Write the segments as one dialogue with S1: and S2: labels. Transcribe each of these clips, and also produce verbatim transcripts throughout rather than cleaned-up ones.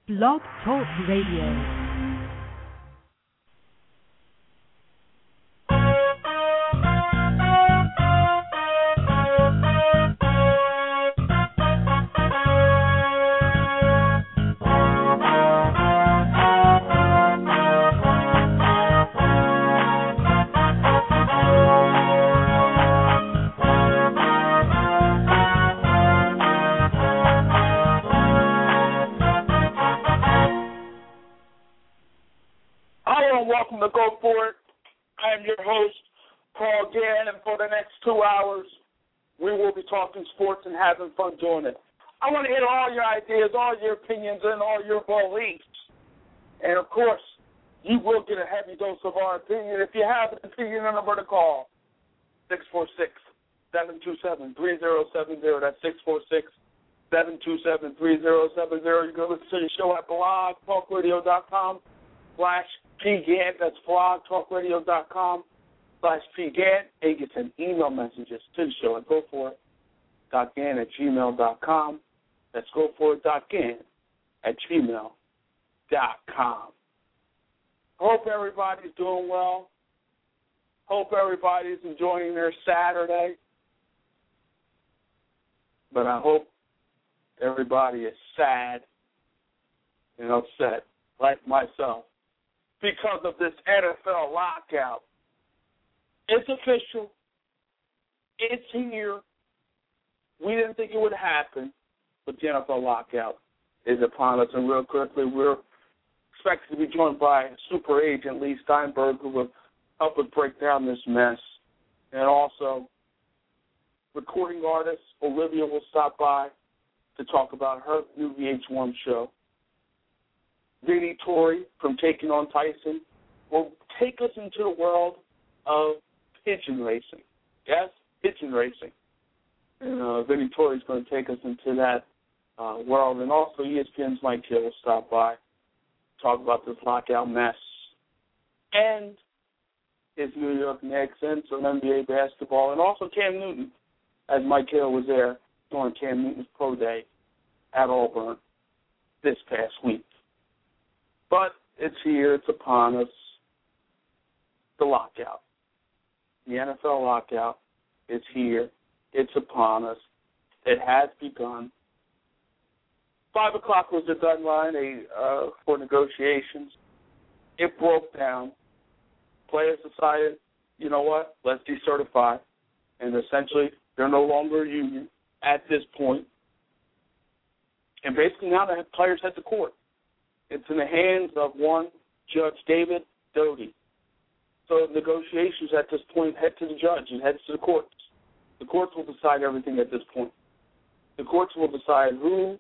S1: Blog Talk Radio.
S2: To Go For It. I am your host, Paul Gann, and for the next two hours, we will be talking sports and having fun doing it. I want to hear all your ideas, all your opinions, and all your beliefs. And, of course, you will get a heavy dose of our opinion. If you have an opinion, a number to call, six four six, seven two seven, three zero seven zero. That's six four six, seven two seven, three zero seven zero. You can listen to the show at blog talk radio dot com slash P Gant, that's blog talk radio dot com slash P Gant, and you can send email messages to the show at go for it dot gan at gmail dot com. That's go for it dot gan at gmail dot com. Hope everybody's doing well. Hope everybody's enjoying their Saturday. But I hope everybody is sad and upset, like myself, because of this N F L lockout. It's official. It's here. We didn't think it would happen, but the N F L lockout is upon us. And real quickly, we're expected to be joined by super agent Lee Steinberg, who will help us break down this mess. And also, recording artist Olivia will stop by to talk about her new V H one show. Vinny Torrey from Taking on Tyson will take us into the world of pigeon racing. Yes, pigeon racing. And uh, Vinny Torrey is going to take us into that uh, world. And also E S P N's Mike Hill will stop by, talk about this lockout mess, and his New York Knicks and some N B A basketball, and also Cam Newton, as Mike Hill was there during Cam Newton's pro day at Auburn this past week. But it's here, it's upon us, the lockout. The N F L lockout is here, it's upon us. It has begun. Five o'clock was the deadline uh, for negotiations. It broke down. Players decided, you know what, let's decertify. And essentially, they're no longer a union at this point. And basically now the players head to court. It's in the hands of one Judge David Doty. So negotiations at this point head to the judge and heads to the courts. The courts will decide everything at this point. The courts will decide who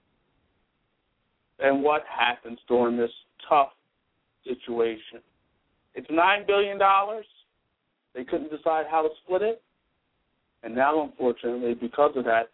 S2: and what happens during this tough situation. It's nine billion dollars. They couldn't decide how to split it. And now, unfortunately, because of that,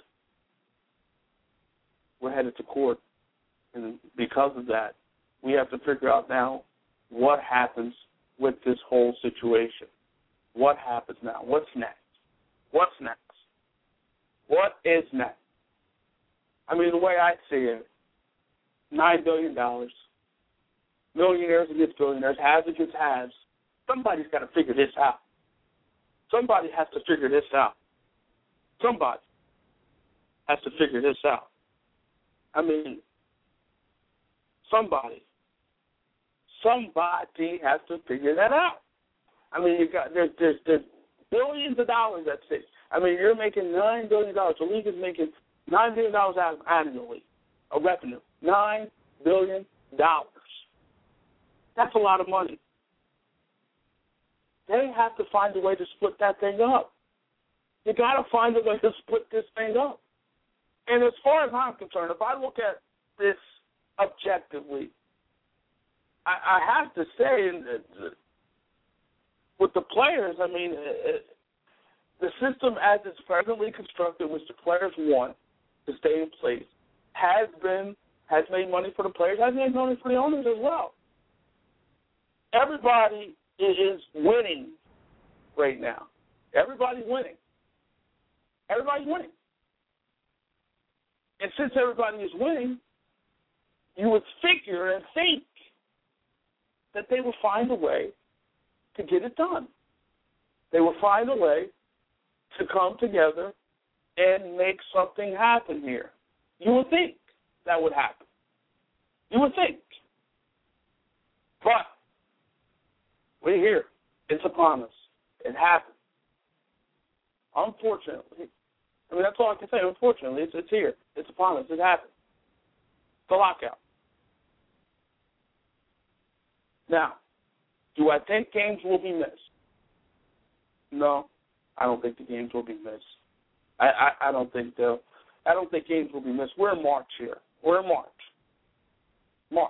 S2: we're headed to court. And because of that, we have to figure out now what happens with this whole situation. What happens now? What's next? What's next? What is next? I mean, the way I see it, nine billion dollars, millionaires against billionaires, haves against haves. Somebody's got to figure this out. Somebody has to figure this out. Somebody has to figure this out. I mean, Somebody, somebody has to figure that out. I mean, you got there's, there's there's billions of dollars at stake. I mean, you're making nine billion dollars. The league is making nine billion dollars annually, a revenue. Nine billion dollars. That's a lot of money. They have to find a way to split that thing up. You got to find a way to split this thing up. And as far as I'm concerned, if I look at this objectively, I, I have to say, with the players, I mean, it, the system as it's presently constructed, which the players want to stay in place, has been has made money for the players, has made money for the owners as well. Everybody is winning right now. Everybody's winning. Everybody's winning. And since everybody is winning, you would figure and think that they would find a way to get it done. They would find a way to come together and make something happen here. You would think that would happen. You would think. But we're here. It's upon us. It happened. Unfortunately. I mean, that's all I can say. Unfortunately, it's, it's here. It's upon us. It happened. The lockout. Now, do I think games will be missed? No, I don't think the games will be missed. I, I, I don't think they'll. I don't think games will be missed. We're in March here. We're in March. March.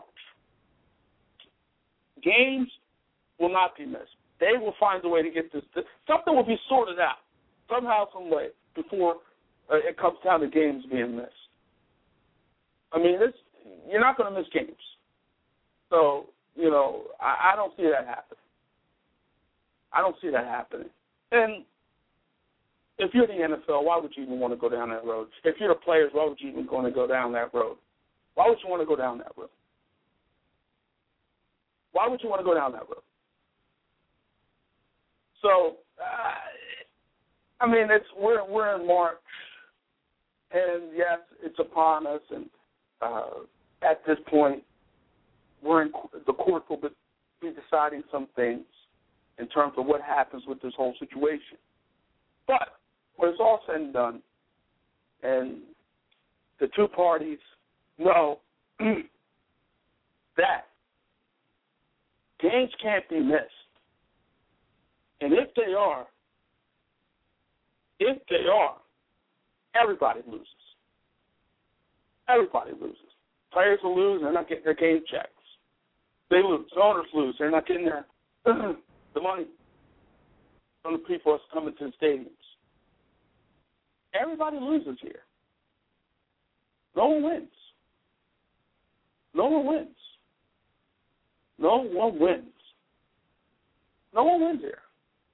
S2: Games will not be missed. They will find a way to get this. Something will be sorted out somehow, some way before uh, it comes down to games being missed. I mean, this, you're not going to miss games. So, you know, I, I don't see that happening. I don't see that happening. And if you're the N F L, why would you even want to go down that road? If you're the players, why would you even want to go down that road? Why would you want to go down that road? Why would you want to go down that road? So, uh, I mean, it's we're we're in March, and yes, it's upon us. And uh, at this point, we're in the court will be deciding some things in terms of what happens with this whole situation. But when it's all said and done, and the two parties know that games can't be missed, and if they are, if they are, everybody loses. Everybody loses. Players will lose, they're not getting their game checks. They lose. The owners lose, they're not getting their the money from the people that's coming to the stadiums. Everybody loses here. No one wins. No one wins. No one wins. No one wins here.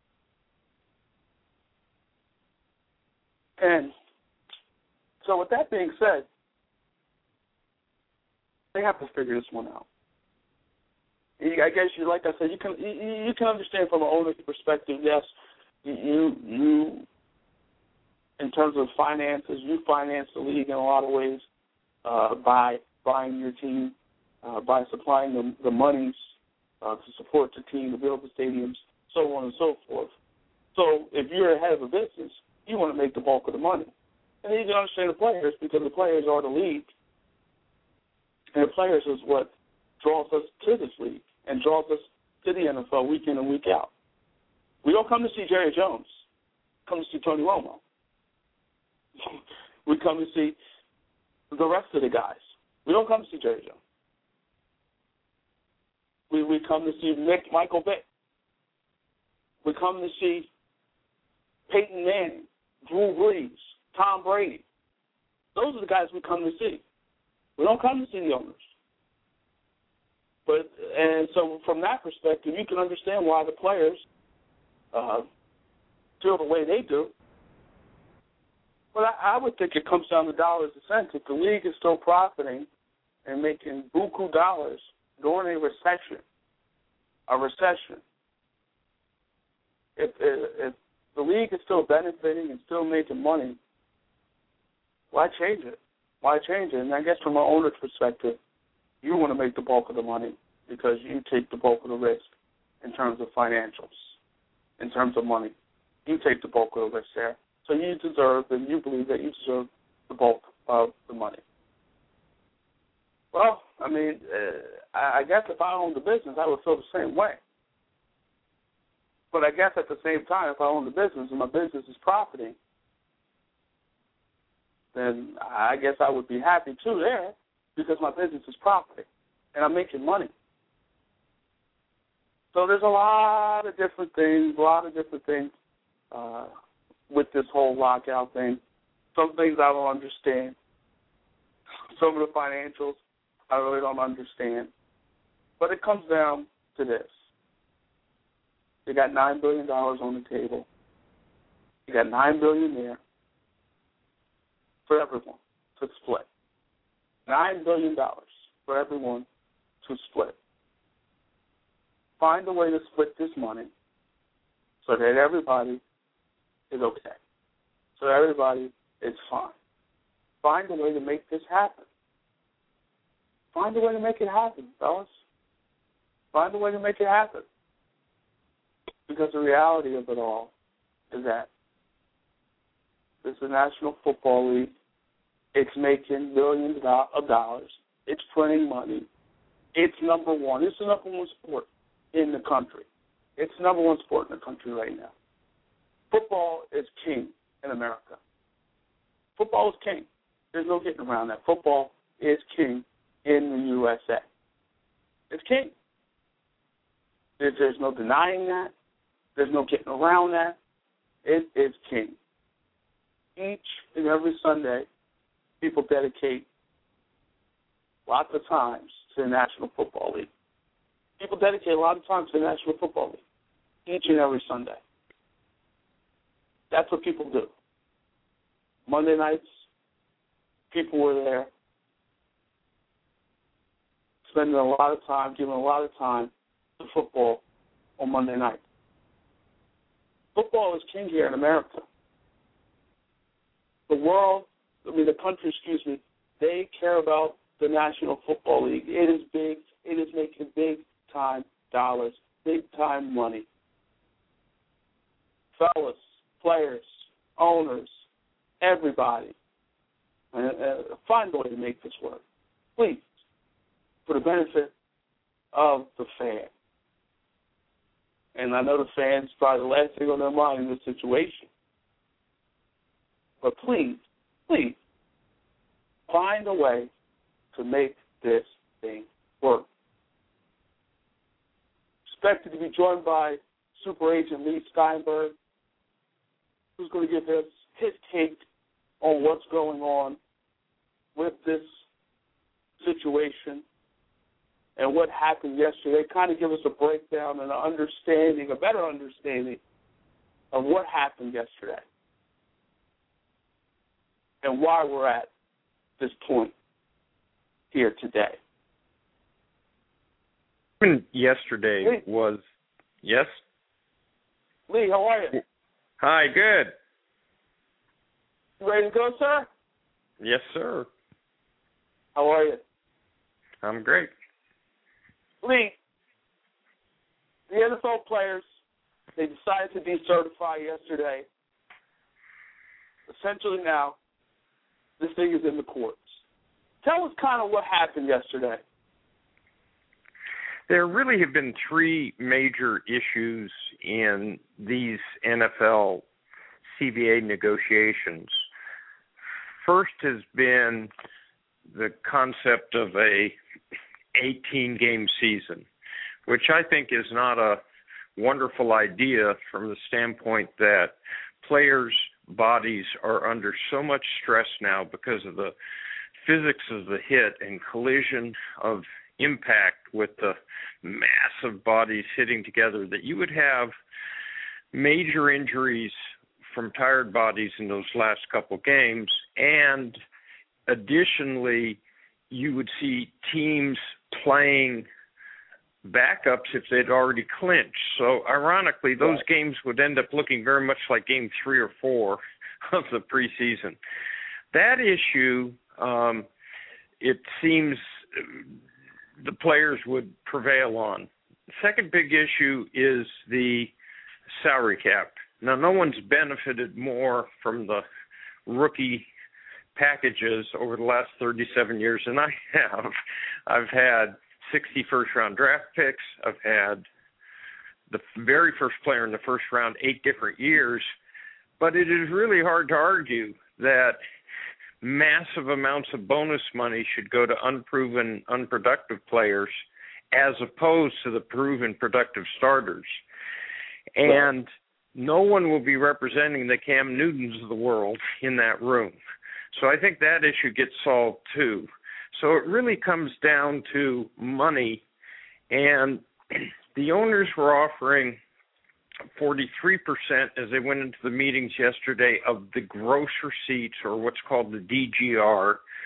S2: And so with that being said, they have to figure this one out. I guess you, like I said, you can you, you can understand from an owner's perspective. Yes, you you in terms of finances, you finance the league in a lot of ways uh, by buying your team, uh, by supplying the, the monies uh, to support the team, to build the stadiums, so on and so forth. So if you're head of a business, you want to make the bulk of the money, and then you can understand the players because the players are the league, and the players is what draws us to this league and draws us to the N F L week in and week out. We don't come to see Jerry Jones. We come to see Tony Romo. We come to see the rest of the guys. We don't come to see Jerry Jones. We we come to see Nick, Michael Vick. We come to see Peyton Manning, Drew Brees, Tom Brady. Those are the guys we come to see. We don't come to see the owners. But and so from that perspective, you can understand why the players uh, feel the way they do. But I, I would think it comes down to dollars and cents. If the league is still profiting and making buku dollars during a recession, a recession, if, if, if the league is still benefiting and still making money, why change it? Why change it? And I guess from an owner's perspective, you want to make the bulk of the money because you take the bulk of the risk in terms of financials, in terms of money. You take the bulk of the risk there. So you deserve, and you believe that you deserve the bulk of the money. Well, I mean, uh, I guess if I owned the business, I would feel the same way. But I guess at the same time, if I own the business and my business is profiting, then I guess I would be happy too there because my business is profiting and I'm making money. So there's a lot of different things, a lot of different things uh, with this whole lockout thing. Some things I don't understand. Some of the financials I really don't understand. But it comes down to this. They got nine billion dollars on the table. You got nine billion dollars there for everyone to split. nine billion dollars for everyone to split. Find a way to split this money so that everybody is okay, so everybody is fine. Find a way to make this happen. Find a way to make it happen, fellas. Find a way to make it happen. Because the reality of it all is that this is the National Football League. It's making billions of dollars. It's printing money. It's number one. It's the number one sport in the country. It's the number one sport in the country right now. Football is king in America. Football is king. There's no getting around that. Football is king in the U S A. It's king. There's, there's no denying that. There's no getting around that. It is king. Each and every Sunday, people dedicate lots of times to the National Football League. People dedicate a lot of time to the National Football League each and every Sunday. That's what people do. Monday nights, people were there, spending a lot of time, giving a lot of time to football on Monday night. Football is king here in America. The world, I mean the country, excuse me, they care about the National Football League. It is big. It is making big-time dollars, big-time money. Fellas, players, owners, everybody, uh, uh, find a way to make this work. Please, for the benefit of the fan. And I know the fans probably the last thing on their mind in this situation. But please, please, find a way to make this thing work. Expected to be joined by Super Agent Lee Steinberg, who's going to give us his take on what's going on with this situation and what happened yesterday. Kind of give us a breakdown and an understanding, a better understanding of what happened yesterday and why we're at this point here today.
S3: Yesterday
S2: Lee.
S3: was, yes?
S2: Lee, how are you?
S3: Hi, good.
S2: You ready to go, sir?
S3: Yes, sir.
S2: How are you?
S3: I'm great.
S2: Lee, the N F L players, they decided to decertify yesterday. Essentially now, this thing is in the courts. Tell us kind of what happened yesterday.
S3: There really have been three major issues in these N F L C B A negotiations. First has been the concept of a eighteen-game season, which I think is not a wonderful idea from the standpoint that players' bodies are under so much stress now because of the physics of the hit and collision of impact with the massive bodies hitting together that you would have major injuries from tired bodies in those last couple games, and additionally you would see teams playing backups if they'd already clinched. So ironically, those
S2: right. games
S3: would end up looking very much like game three or four of the preseason. That issue, um, it seems the players would prevail on. The second big issue is the salary cap. Now, no one's benefited more from the rookie packages over the last thirty-seven years than I have. I've had sixty first-round draft picks. I've had the very first player in the first round eight different years. But it is really hard to argue that massive amounts of bonus money should go to unproven, unproductive players as opposed to the proven productive starters. And no one will be representing the Cam Newtons of the world in that room. So I think that issue gets solved too. So it really comes down to money, and the owners were offering forty-three percent as they went into the meetings yesterday of the gross receipts, or what's called the D G R,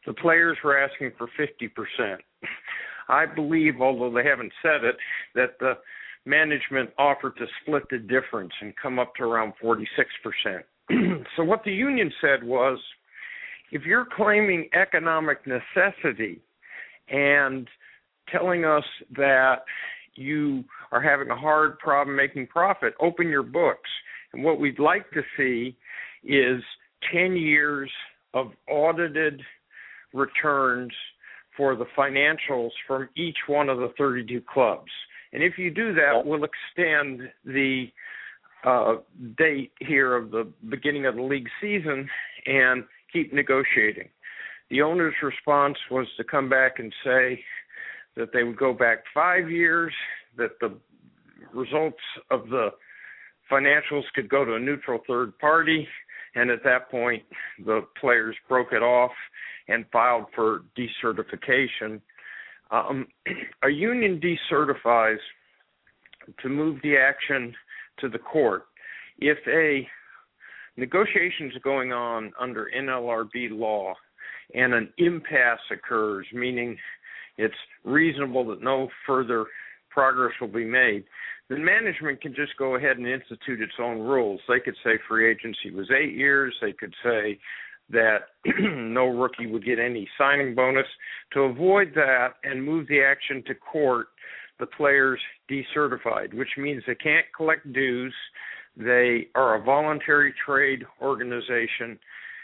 S3: the players were asking for fifty percent. I believe, although they haven't said it, that the management offered to split the difference and come up to around forty-six percent. So what the union said was, if you're claiming economic necessity and telling us that you are having a hard problem making profit, open your books. And what we'd like to see is ten years of audited returns for the financials from each one of the thirty-two clubs. And if you do that, we'll extend the uh, date here of the beginning of the league season and keep negotiating. The owner's response was to come back and say that they would go back five years, that the results of the financials could go to a neutral third party, and at that point the players broke it off and filed for decertification. Um, a union decertifies to move the action to the court. If a negotiation is going on under N L R B law and an impasse occurs, meaning it's reasonable that no further progress will be made, then management can just go ahead and institute its own rules. They could say free agency was eight years. They could say that no rookie would get any signing bonus. To avoid that and move the action to court, the players decertified, which means they can't collect dues. They are a voluntary trade organization.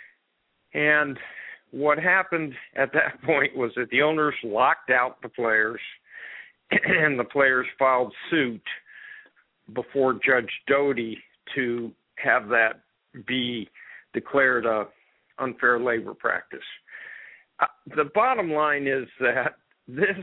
S3: And what happened at that point was that the owners locked out the players, and the players filed suit before Judge Doty to have that be declared a unfair labor practice. Uh, the bottom line is that this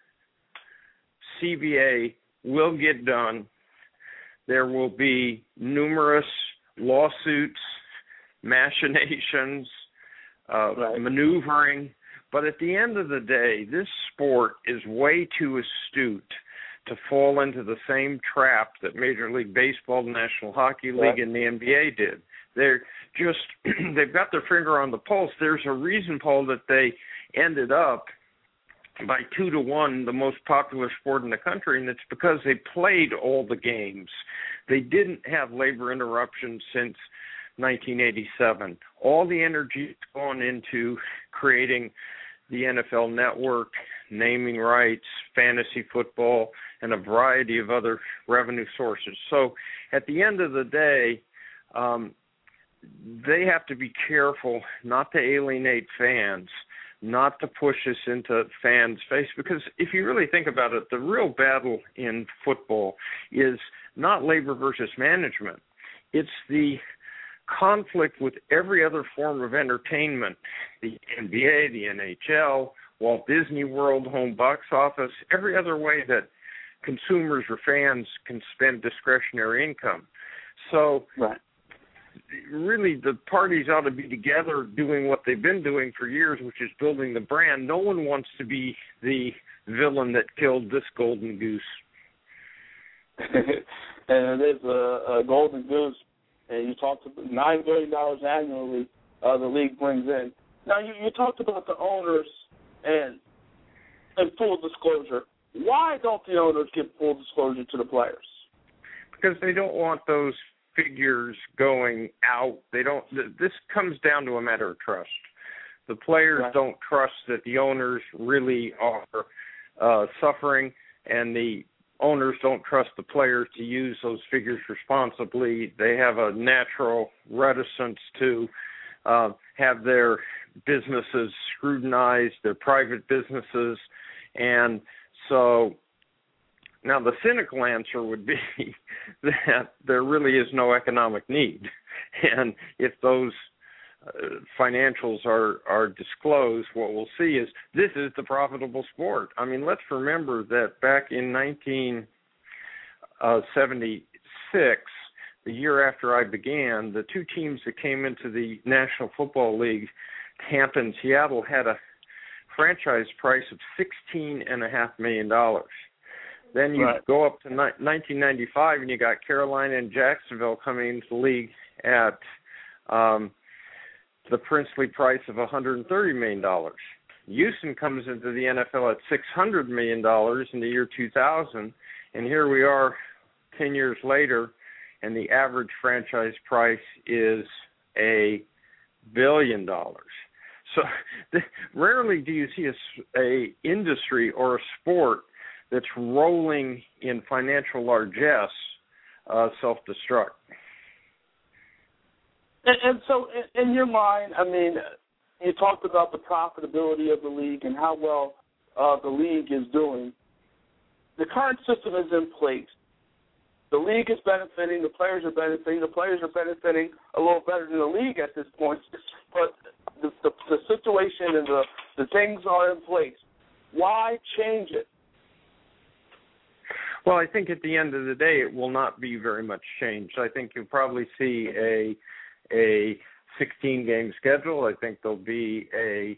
S3: C B A will get done. There will be numerous lawsuits, machinations, uh, right. maneuvering, but at the end of the day, this sport is way too astute to fall into the same trap that Major League Baseball, the National Hockey League, right. and the N B A did. They're just, they've got their finger on the pulse. There's a reason, Paul, that they ended up by two to one the most popular sport in the country, and it's because they played all the games. They didn't have labor interruptions since nineteen eighty-seven. All the energy has gone into creating the N F L Network, naming rights, fantasy football, and a variety of other revenue sources. So at the end of the day, um, they have to be careful not to alienate fans, not to push this into fans' face, because if you really think about it, the real battle in football is not labor versus management. It's the conflict with every other form of entertainment, the N B A, the N H L, Walt Disney World, home box office, every other way that consumers or fans can spend discretionary income. So right. really the parties ought to be together doing what they've been doing for years, which is building the brand. No one wants to be the villain that killed this golden goose.
S2: And it is a, a golden goose. And you talked about nine billion dollars annually uh, the league brings in. Now, you, you talked about the owners and and full disclosure. Why don't the owners give full disclosure to the players?
S3: Because they don't want those figures going out. They don't. This comes down to a matter of trust. The players right. don't trust that the owners really are uh, suffering, and the owners don't trust the players to use those figures responsibly. They have a natural reticence to uh, have their businesses scrutinized, their private businesses, and so now the cynical answer would be that there really is no economic need, and if those uh, financials are, are disclosed, what we'll see is this is the profitable sport. I mean, let's remember that back in nineteen seventy-six, the year after I began, the two teams that came into the National Football League, Tampa and Seattle, had a franchise price of sixteen and a half million dollars. Then you right. go up to ni- nineteen ninety-five, and you got Carolina and Jacksonville coming into the league at um, the princely price of one hundred thirty million dollars. Houston comes into the N F L at six hundred million dollars in the year two thousand, and here we are ten years later, and the average franchise price is a billion dollars. So the, rarely do you see a, a industry or a sport that's rolling in financial largesse uh, self-destruct.
S2: And, and so in, in your mind, I mean, you talked about the profitability of the league and how well uh, the league is doing. The current system is in place. The league is benefiting. The players are benefiting. The players are benefiting a little better than the league at this point. But the, the, the situation and the, the things are in place. Why change it?
S3: Well, I think at the end of the day, it will not be very much changed. I think you'll probably see a a sixteen-game schedule. I think there'll be a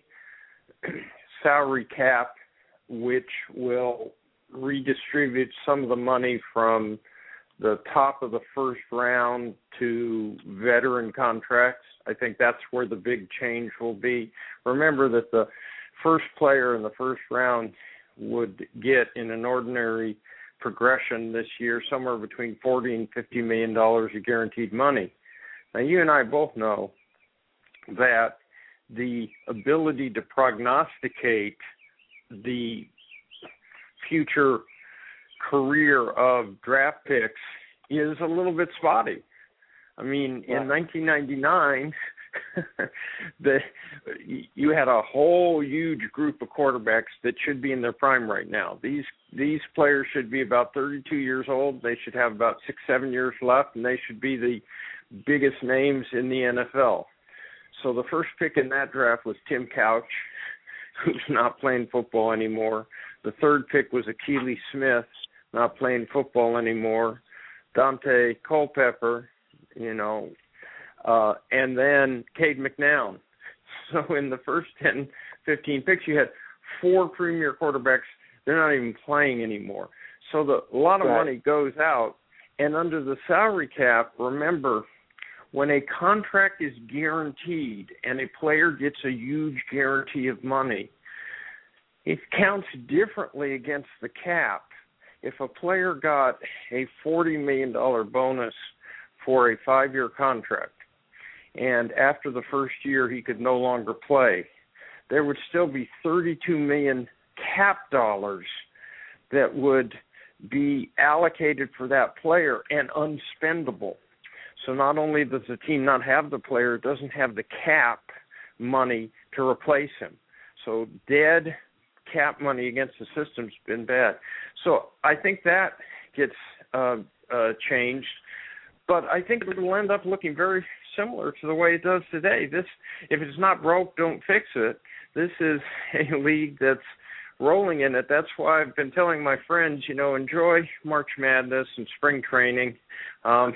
S3: salary cap which will redistribute some of the money from the top of the first round to veteran contracts. I think that's where the big change will be. Remember that the first player in the first round would get, in an ordinary progression this year, somewhere between forty and fifty million dollars of guaranteed money. Now, you and I both know that the ability to prognosticate the future career of draft picks is a little bit spotty. I mean, yeah. in nineteen ninety-nine, the you had a whole huge group of quarterbacks that should be in their prime right now. These these players should be about thirty-two years old. They should have about six, seven years left, and they should be the biggest names in the N F L. So the first pick in that draft was Tim Couch, who's not playing football anymore. The third pick was Akili Smith, not playing football anymore. Dante Culpepper, you know, uh, and then Cade McNown. So in the first ten, fifteen picks, you had four premier quarterbacks. They're not even playing anymore. So the, a lot of right. money goes out. And under the salary cap, remember, when a contract is guaranteed and a player gets a huge guarantee of money, it counts differently against the cap. If a player got a forty million dollars bonus for a five-year contract, and after the first year he could no longer play, there would still be thirty-two million dollars cap dollars that would be allocated for that player and unspendable. So not only does the team not have the player, it doesn't have the cap money to replace him. So dead cap money against the system's been bad. So I think that gets uh, uh, changed. But I think it will end up looking very similar to the way it does today. This, if it's not broke, don't fix it. This is a league that's rolling in it. That's why I've been telling my friends, you know, enjoy March Madness and spring training. Um,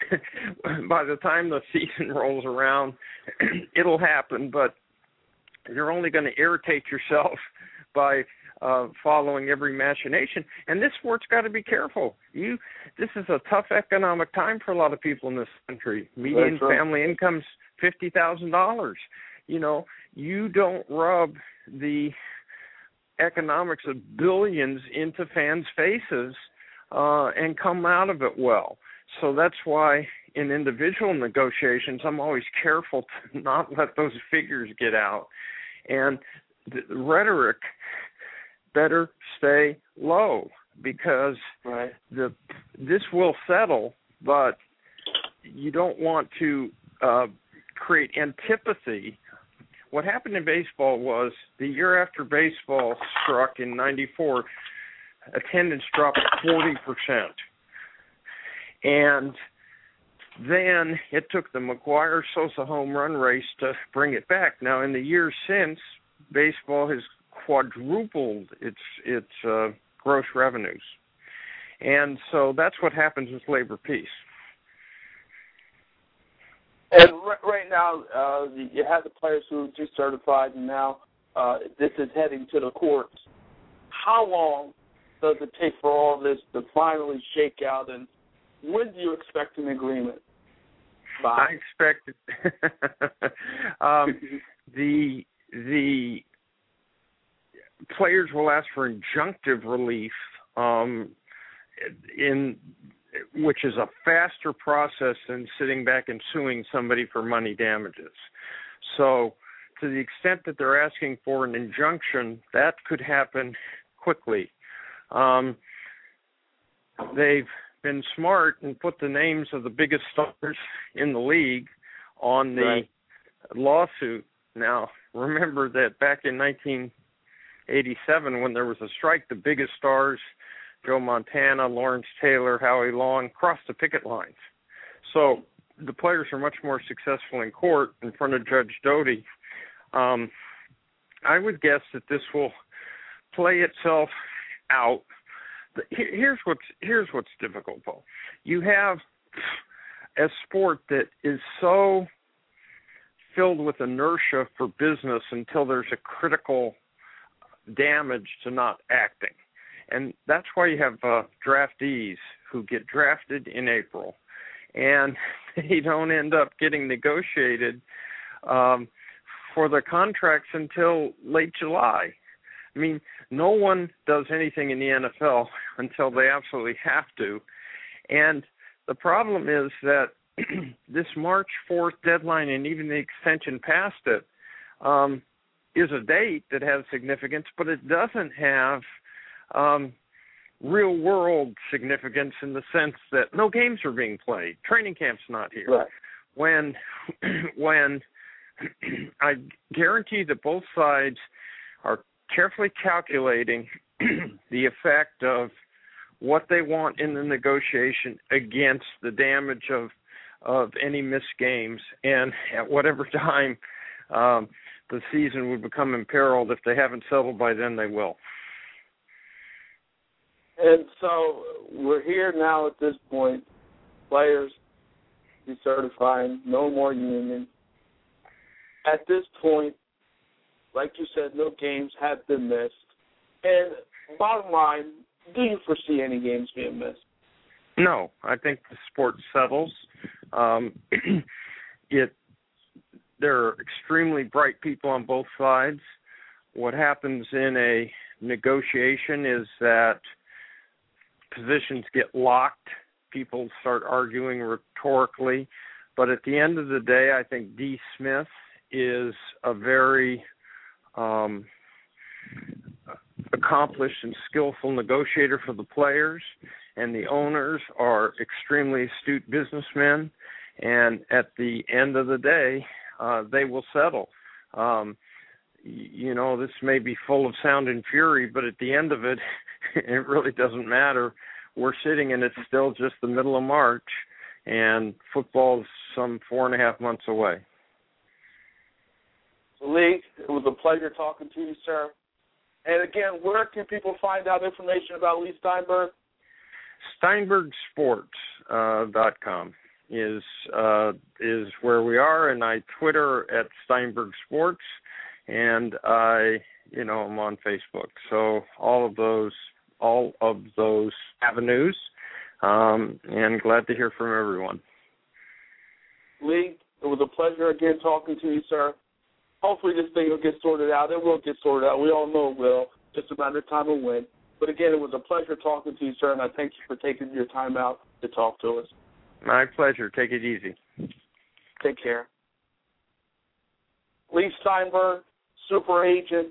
S3: by the time the season rolls around, it'll happen, but you're only going to irritate yourself by uh, following every machination. And this sport's got to be careful. You, this is a tough economic time for a lot of people in this country. Median family income's fifty thousand dollars. You know, you don't rub the economics of billions into fans' faces uh, and come out of it well. So that's why in individual negotiations, I'm always careful to not let those figures get out. And the rhetoric better stay low, because
S2: right.
S3: the this will settle, but you don't want to uh, create antipathy. What happened in baseball was the year after baseball struck in ninety-four, attendance dropped forty percent. And then it took the McGuire-Sosa home run race to bring it back. Now, in the years since, baseball has quadrupled its its uh, gross revenues. And so that's what happens with labor peace.
S2: And right now, uh, you have the players who are decertified, and now uh, this is heading to the courts. How long does it take for all this to finally shake out, and when do you expect an agreement? Bob.
S3: I expected um, the the players will ask for injunctive relief, um, in which is a faster process than sitting back and suing somebody for money damages. So, to the extent that they're asking for an injunction, that could happen quickly. Um, they've been smart and put the names of the biggest stars in the league on the
S2: right.
S3: lawsuit. Now, remember that back in nineteen eighty-seven, when there was a strike, the biggest stars, Joe Montana, Lawrence Taylor, Howie Long, crossed the picket lines. So the players are much more successful in court in front of Judge Doty. Um, I would guess that this will play itself out. Here's what's here's what's difficult, Paul. You have a sport that is so filled with inertia for business until there's a critical damage to not acting. And that's why you have uh, draftees who get drafted in April, and they don't end up getting negotiated um, for the contracts until late July. I mean, no one does anything in the N F L until they absolutely have to. And the problem is that this March fourth deadline, and even the extension past it, um, is a date that has significance, but it doesn't have um, real-world significance in the sense that no games are being played. Training camp's not here.
S2: Right.
S3: When, when I guarantee that both sides are carefully calculating the effect of what they want in the negotiation against the damage of of any missed games, and at whatever time um, the season would become imperiled, if they haven't settled by then, they will.
S2: And so we're here now at this point, players decertifying, no more union. At this point, like you said, no games have been missed. And bottom line, do you foresee any games being missed?
S3: No, I think the sport settles. Um, it there are extremely bright people on both sides. What happens in a negotiation is that positions get locked. People start arguing rhetorically. But at the end of the day, I think D. Smith is a very um, accomplished and skillful negotiator for the players, and the owners are extremely astute businessmen, and at the end of the day, uh, they will settle. Um, you know, this may be full of sound and fury, but at the end of it, it really doesn't matter. We're sitting and it's still just the middle of March, and football's some four and a half months away.
S2: Lee, it was a pleasure talking to you, sir. And again, where can people find out information about Lee Steinberg?
S3: Steinberg Sports dot com is uh, is where we are, and I Twitter at Steinberg Sports, and I, you know, I'm on Facebook. So all of those, all of those avenues, um, and glad to hear from everyone.
S2: Lee, it was a pleasure again talking to you, sir. Hopefully this thing will get sorted out. It will get sorted out. We all know it will. Just a matter of time and when. But again, it was a pleasure talking to you, sir, and I thank you for taking your time out to talk to us.
S3: My pleasure. Take it easy.
S2: Take care. Lee Steinberg, super agent,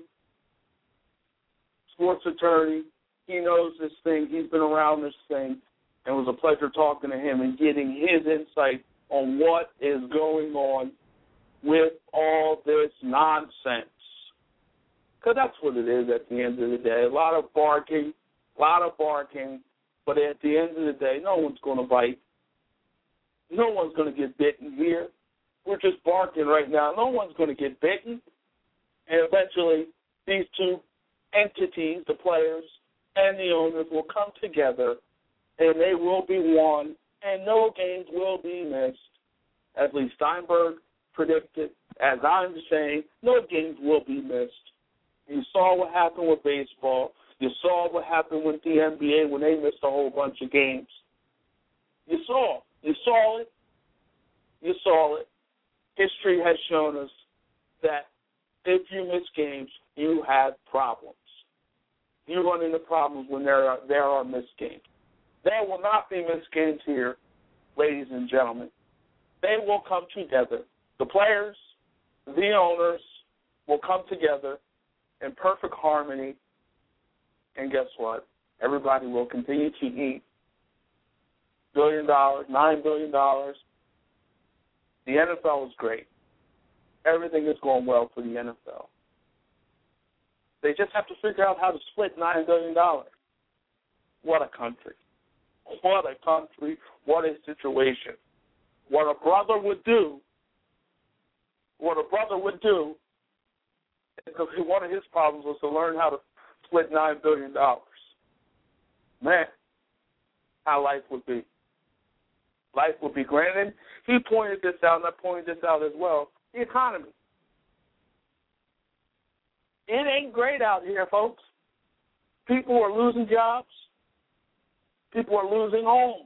S2: sports attorney. He knows this thing. He's been around this thing. And it was a pleasure talking to him and getting his insight on what is going on with all this nonsense. Because that's what it is at the end of the day. A lot of barking, a lot of barking, but at the end of the day, no one's going to bite. No one's going to get bitten here. We're just barking right now. No one's going to get bitten. And eventually, these two entities, the players and the owners, will come together, and they will be one, and no games will be missed. As Lee Steinberg predicted, as I'm saying, no games will be missed. You saw what happened with baseball. You saw what happened with the N B A when they missed a whole bunch of games. You saw. You saw it. You saw it. History has shown us that if you miss games, you have problems. You run into problems when there are, there are missed games. There will not be missed games here, ladies and gentlemen. They will come together. The players, the owners will come together in perfect harmony, and guess what? Everybody will continue to eat billion dollars, nine billion dollars. The N F L is great. Everything is going well for the N F L. They just have to figure out how to split nine billion dollars. What a country. What a country. What a situation. What a brother would do, what a brother would do, because one of his problems was to learn how to split nine billion dollars. Man, how life would be. Life would be grand. And he pointed this out, and I pointed this out as well. The economy. It ain't great out here, folks. People are losing jobs. People are losing homes.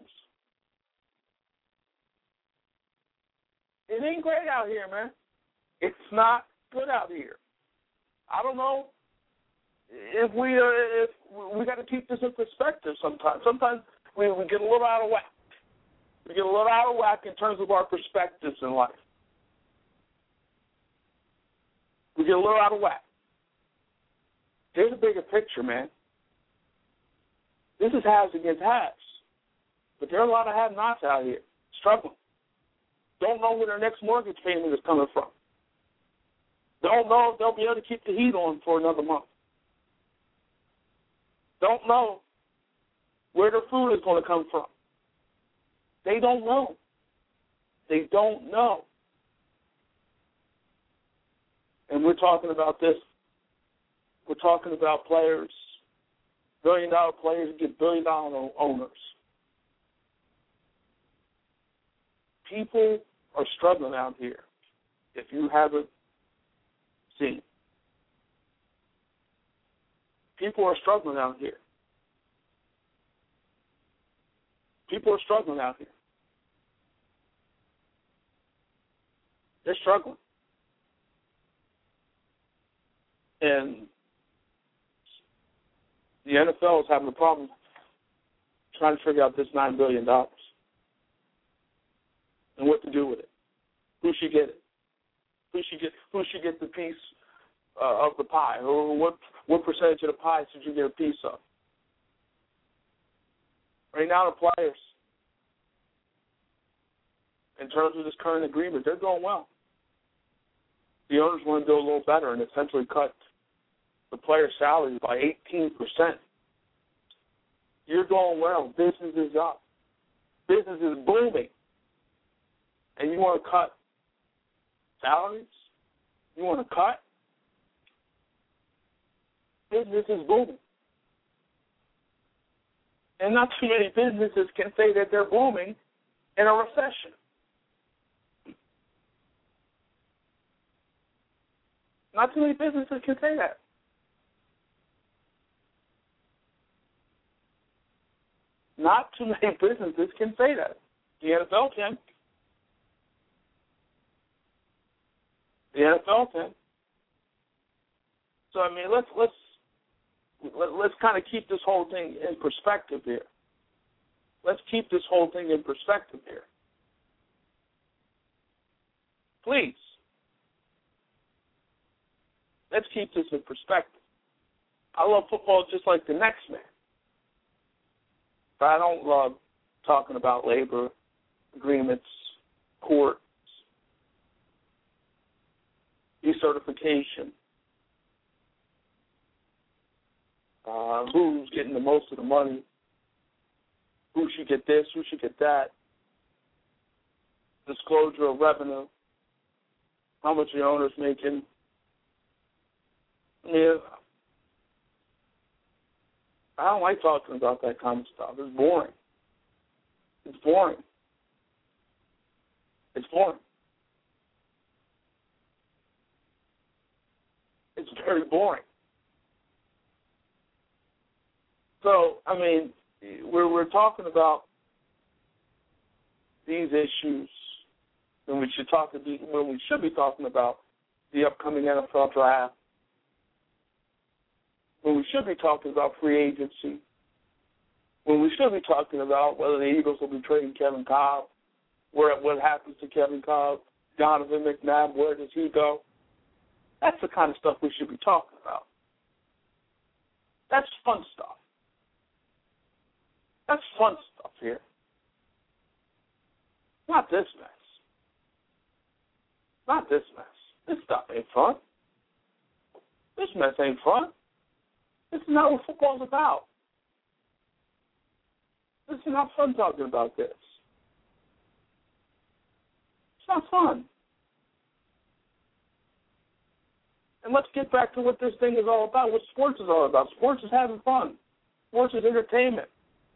S2: It ain't great out here, man. It's not good out here. I don't know if we uh, if we got to keep this in perspective. Sometimes, sometimes we, we get a little out of whack. We get a little out of whack in terms of our perspectives in life. We get a little out of whack. There's a bigger picture, man. This is haves against haves. But there are a lot of have-nots out here struggling. Don't know where their next mortgage payment is coming from. Don't know if they'll be able to keep the heat on for another month. Don't know where their food is going to come from. They don't know. They don't know. And we're talking about this. We're talking about players, billion-dollar players who get billion-dollar owners. People are struggling out here, if you haven't seen. People are struggling out here. People are struggling out here. They're struggling. And the N F L is having a problem trying to figure out this nine billion dollars and what to do with it. Who should get it? Who should get who should get the piece uh, of the pie? Or what what percentage of the pie should you get a piece of? Right now, the players, in terms of this current agreement, they're going well. The owners want to do a little better and essentially cut the players' salaries by eighteen percent. You're going well. Business is up. Business is booming. And you want to cut salaries? You want to cut? Business is booming. And not too many businesses can say that they're booming in a recession. Not too many businesses can say that. Not too many businesses can say that. The N F L can. The N F L can. So I mean, let's let's let, let's kind of keep this whole thing in perspective here. Let's keep this whole thing in perspective here. Please. Let's keep this in perspective. I love football just like the next man. But I don't love talking about labor agreements, courts, decertification, uh, who's getting the most of the money, who should get this, who should get that, disclosure of revenue, how much the owner's making. Yeah, I don't like talking about that kind of stuff. It's boring. It's boring. It's boring. It's very boring. So, I mean, we're we're talking about these issues when we should talk to be, when we should be talking about the upcoming N F L draft, when we should be talking about free agency, when we should be talking about whether the Eagles will be trading Kevin Kolb, where what happens to Kevin Kolb, Donovan McNabb, where does he go? That's the kind of stuff we should be talking about. That's fun stuff. That's fun stuff here. Not this mess. Not this mess. This stuff ain't fun. This mess ain't fun. This is not what football's about. This is not fun talking about this. It's not fun. And let's get back to what this thing is all about, what sports is all about. Sports is having fun. Sports is entertainment.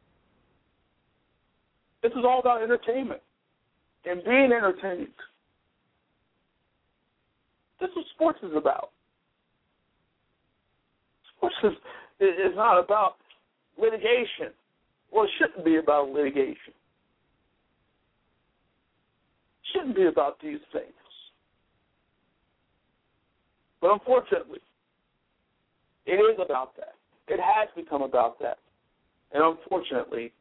S2: This is all about entertainment and being entertained. This is what sports is about. Sports is, is not about litigation. Well, it shouldn't be about litigation. It shouldn't be about these things. But unfortunately, it is about that. It has become about that. And unfortunately,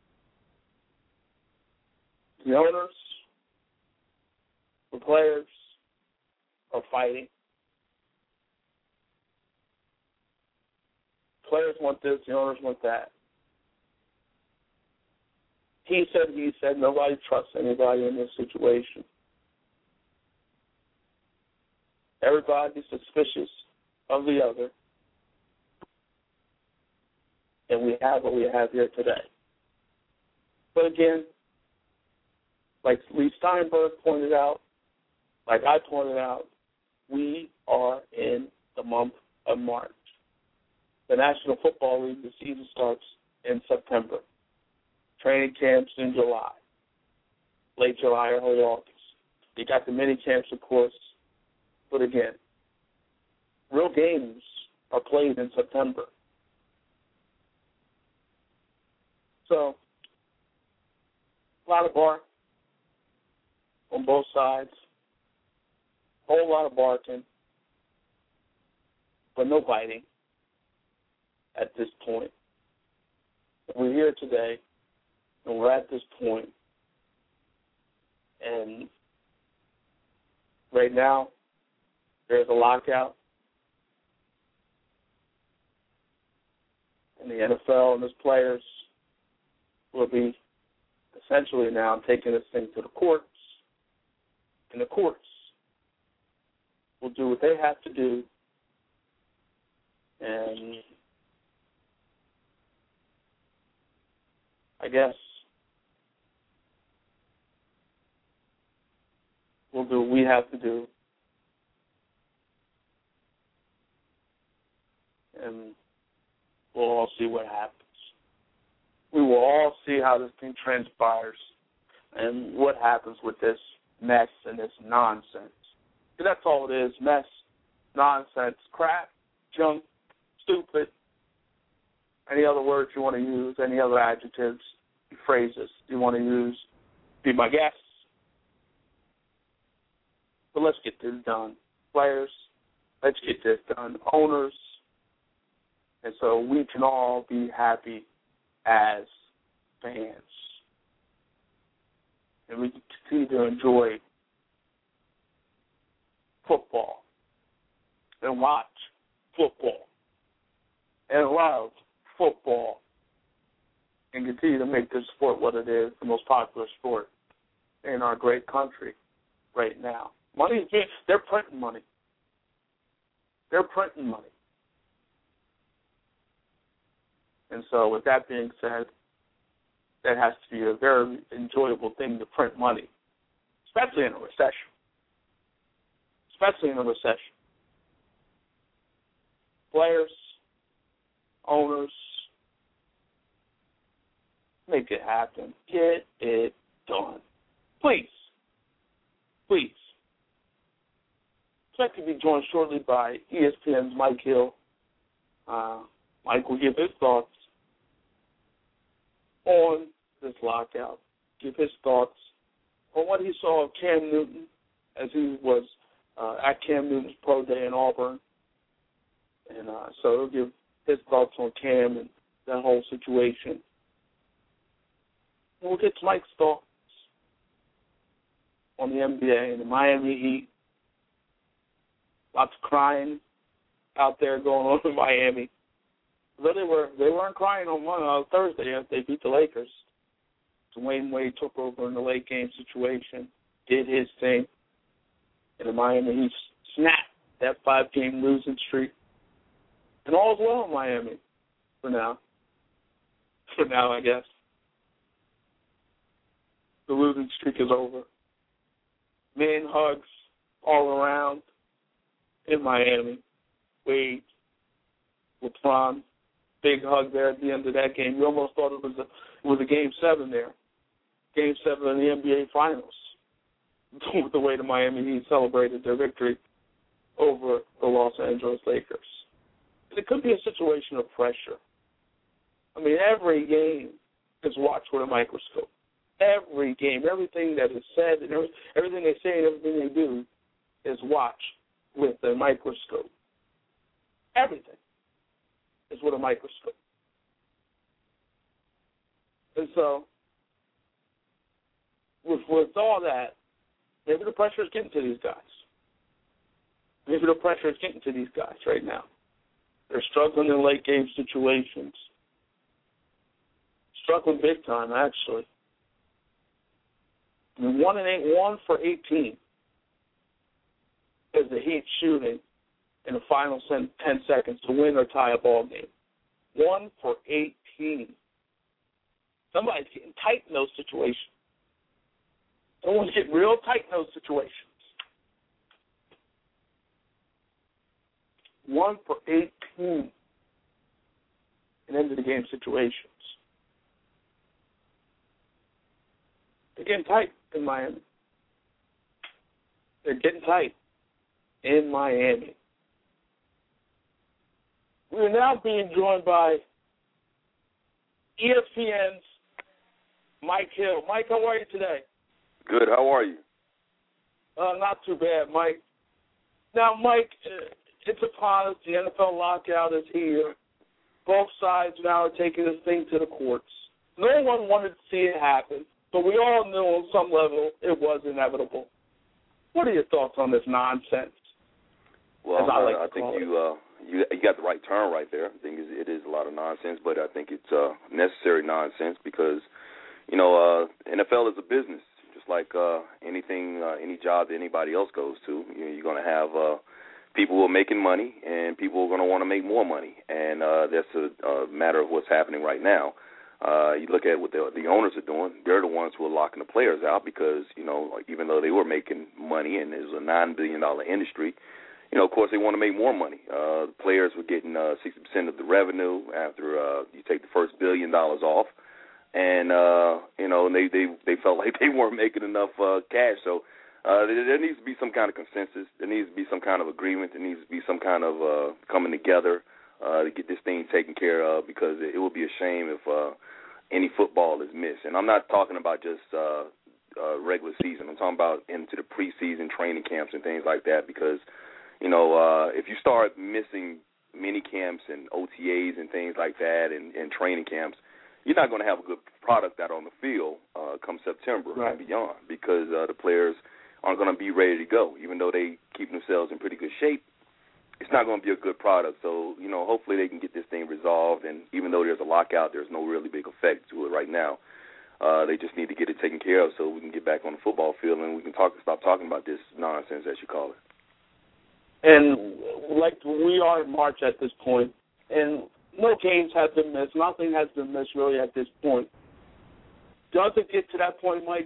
S2: the owners, the players are fighting. Players want this, the owners want that. He said, he said, nobody trusts anybody in this situation. Everybody's suspicious of the other. And we have what we have here today. But again, like Lee Steinberg pointed out, like I pointed out, we are in the month of March. The National Football League, the season starts in September. Training camps in July, late July, early August. You got the mini camps, of course, but again, real games are played in September. So, a lot of bark on both sides, a whole lot of barking, but no biting at this point. We're here today, and we're at this point, and right now, there's a lockout, and the N F L and its players will be essentially now taking this thing to the courts, and the courts will do what they have to do, and I guess we'll do what we have to do, and we'll all see what happens. We will all see how this thing transpires and what happens with this mess and this nonsense. And that's all it is, mess, nonsense, crap, junk, stupid, any other words you want to use, any other adjectives, phrases you want to use, be my guest. But let's get this done. Players, let's get this done. Owners, and so we can all be happy as fans. And we can continue to enjoy football and watch football and love football and continue to make this sport what it is, the most popular sport in our great country right now. Money, they're printing money. They're printing money. And so with that being said, that has to be a very enjoyable thing to print money, especially in a recession. Especially in a recession. Players, owners, make it happen. Get it done. Please. Please. Expect to be joined shortly by E S P N's Mike Hill. Uh, Mike will give his thoughts on this lockout, give his thoughts on what he saw of Cam Newton as he was uh, at Cam Newton's pro day in Auburn. And uh, so he'll give his thoughts on Cam and that whole situation. And we'll get to Mike's thoughts on the N B A and the Miami Heat. Lots of crying out there going on in Miami. But they, were, they weren't crying on one, uh, Thursday after they beat the Lakers. Dwayne Wade took over in the late game situation, did his thing, and the Miami Heat snapped that five-game losing streak. And all's well in Miami for now. For now, I guess. The losing streak is over. Man hugs all around in Miami. Wade, LeBron, big hug there at the end of that game. You almost thought it was a, it was a game seven there. Game seven in the N B A Finals. With the way the Miami Heat celebrated their victory over the Los Angeles Lakers. It could be a situation of pressure. I mean, every game is watched with a microscope. Every game, everything that is said, and every, everything they say and everything they do is watched with a microscope. Everything is with a microscope. And so, with, with all that, maybe the pressure is getting to these guys. Maybe the pressure is getting to these guys right now. They're struggling in late game situations. Struggling big time, actually. I mean, one and eight, one for eighteen is the Heat shooting in the final ten seconds to win or tie a ball game. One for eighteen. Somebody's getting tight in those situations. Someone's getting real tight in those situations. One for eighteen in end of the game situations. They're getting tight in Miami. They're getting tight in Miami. We are now being joined by E S P N's Mike Hill. Mike, how are you today?
S4: Good. How are you?
S2: Uh, not too bad, Mike. Now, Mike, uh, it's upon us. The N F L lockout is here. Both sides now are taking this thing to the courts. No one wanted to see it happen, but we all knew on some level it was inevitable. What are your thoughts on this nonsense?
S4: Well,
S2: I, like
S4: I, I think you, uh, you you got the right term right there. I think it is a lot of nonsense, but I think it's uh, necessary nonsense because, you know, uh, N F L is a business, just like uh, anything, uh, any job that anybody else goes to. You know, you're going to have uh, people who are making money and people who are going to want to make more money, and uh, that's a, a matter of what's happening right now. Uh, you look at what the, the owners are doing. They're the ones who are locking the players out because, you know, even though they were making money and it was a nine billion dollars industry, you know, of course they want to make more money. Uh, the players were getting uh, sixty percent of the revenue after uh, you take the first billion dollars off. And, uh, you know, they, they, they felt like they weren't making enough uh, cash. So uh, there, there needs to be some kind of consensus. There needs to be some kind of agreement. There needs to be some kind of uh, coming together uh, to get this thing taken care of because it, it would be a shame if uh, any football is missed. And I'm not talking about just uh, uh, regular season. I'm talking about into the preseason training camps and things like that because, you know, uh, if you start missing mini camps and O T As and things like that and, and training camps, you're not going to have a good product out on the field uh, come September right. and beyond because uh, the players aren't going to be ready to go. Even though they keep themselves in pretty good shape, it's not going to be a good product. So, you know, hopefully they can get this thing resolved. And even though there's a lockout, there's no really big effect to it right now. Uh, they just need to get it taken care of so we can get back on the football field and we can talk, stop talking about this nonsense, as you call it.
S2: And like we are in March at this point, and no games have been missed. Nothing has been missed really at this point. Does it get to that point, Mike?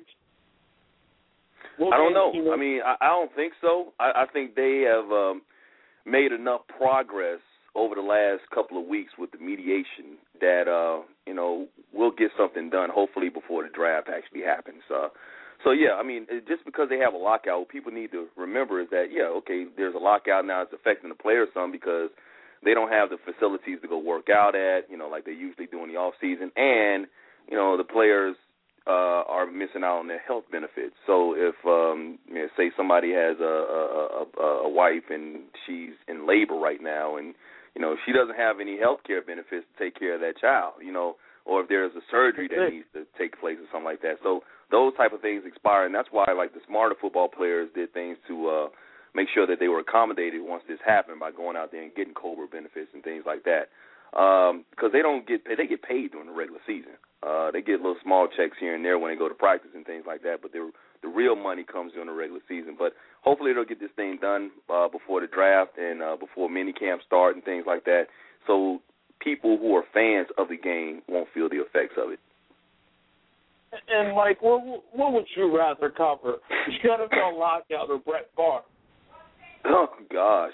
S2: Will
S4: I don't know. I mean, I, I don't think so. I, I think they have um, made enough progress over the last couple of weeks with the mediation that, uh, you know, we'll get something done hopefully before the draft actually happens. Uh, so, yeah, I mean, just because they have a lockout, what people need to remember is that, yeah, okay, there's a lockout now. It's affecting the players some because they don't have the facilities to go work out at, you know, like they usually do in the off season. And, you know, the players uh, are missing out on their health benefits. So if, um, you know, say somebody has a, a, a, a wife and she's in labor right now, and you know she doesn't have any health care benefits to take care of that child, you know, or if there's a surgery that needs to take place or something like that. So those type of things expire, and that's why like the smarter football players did things to uh, make sure that they were accommodated once this happened by going out there and getting COBRA benefits and things like that. Um, because they don't get they get paid during the regular season. Uh, they get little small checks here and there when they go to practice and things like that. But the the real money comes during the regular season. But hopefully they'll get this thing done uh, before the draft and uh, before mini camp start and things like that. So people who are fans of the game won't feel the effects of it.
S2: And Mike, what, what would you rather cover? The N F L lockout or Brett Favre?
S4: Oh gosh!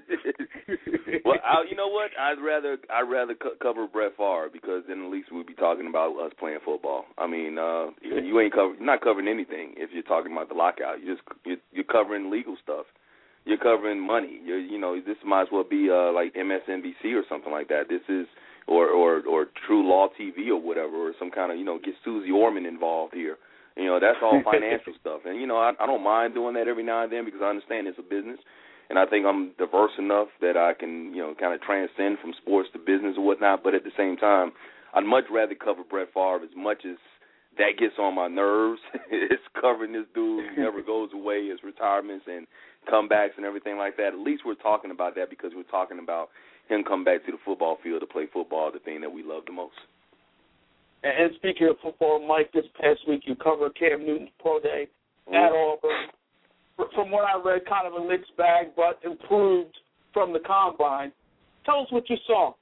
S4: Well, I, you know what? I'd rather I'd rather co- cover Brett Favre because then at least we'd be talking about us playing football. I mean, uh, you, you ain't cover, you're not covering anything if you're talking about the lockout. You just you're, you're covering legal stuff. You're covering money. You're, you know, this might as well be uh, like M S N B C or something like that. This is or or or True Law T V or whatever, or some kind of you know get Susie Orman involved here. You know, that's all financial stuff. And, you know, I, I don't mind doing that every now and then because I understand it's a business. And I think I'm diverse enough that I can, you know, kind of transcend from sports to business or whatnot. But at the same time, I'd much rather cover Brett Favre as much as that gets on my nerves. It's covering this dude who never goes away, his retirements and comebacks and everything like that. At least we're talking about that because we're talking about him coming back to the football field to play football, the thing that we love the most.
S2: And speaking of football, Mike, this past week you covered Cam Newton's pro day mm-hmm. at Auburn. From what I read, kind of a mixed bag, but improved from the combine. Tell us what you saw.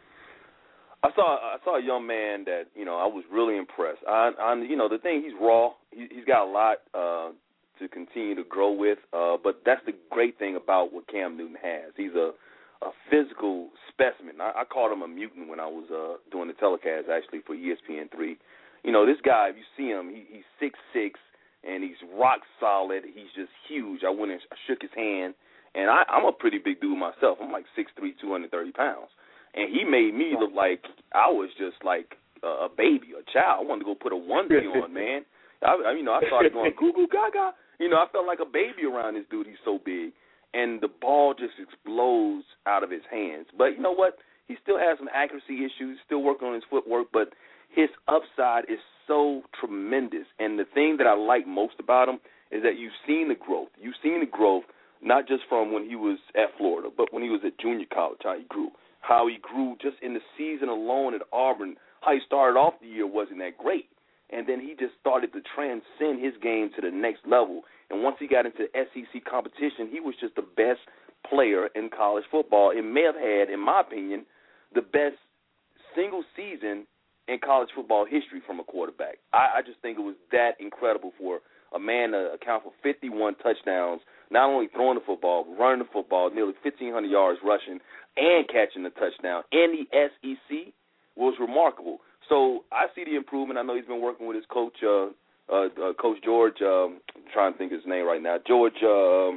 S4: I saw I saw a young man that you know I was really impressed. I, I you know the thing he's raw. He, he's got a lot uh, to continue to grow with. Uh, but that's the great thing about what Cam Newton has. He's a a physical specimen. I, I called him a mutant when I was uh, doing the telecast actually for E S P N three. You know, this guy, if you see him, he, he's six six, and he's rock solid. He's just huge. I went and I shook his hand, and I, I'm a pretty big dude myself. I'm like six three, two hundred thirty pounds. And he made me look like I was just like a, a baby, a child. I wanted to go put a onesie on, man. I, I, you know, I started going goo goo gaga. You know, I felt like a baby around this dude. He's so big. And the ball just explodes out of his hands. But you know what? He still has some accuracy issues, still working on his footwork, but his upside is so tremendous. And the thing that I like most about him is that you've seen the growth. You've seen the growth not just from when he was at Florida, but when he was at junior college, how he grew. How he grew just in the season alone at Auburn. How he started off the year wasn't that great. And then he just started to transcend his game to the next level. And once he got into S E C competition, he was just the best player in college football. It may have had, in my opinion, the best single season in college football history from a quarterback. I, I just think it was that incredible for a man to account for fifty-one touchdowns, not only throwing the football, but running the football, nearly fifteen hundred yards rushing, and catching the touchdown in the S E C was remarkable. So I see the improvement. I know he's been working with his coach, uh, uh, uh, Coach George, um, I'm trying to think of his name right now, George uh,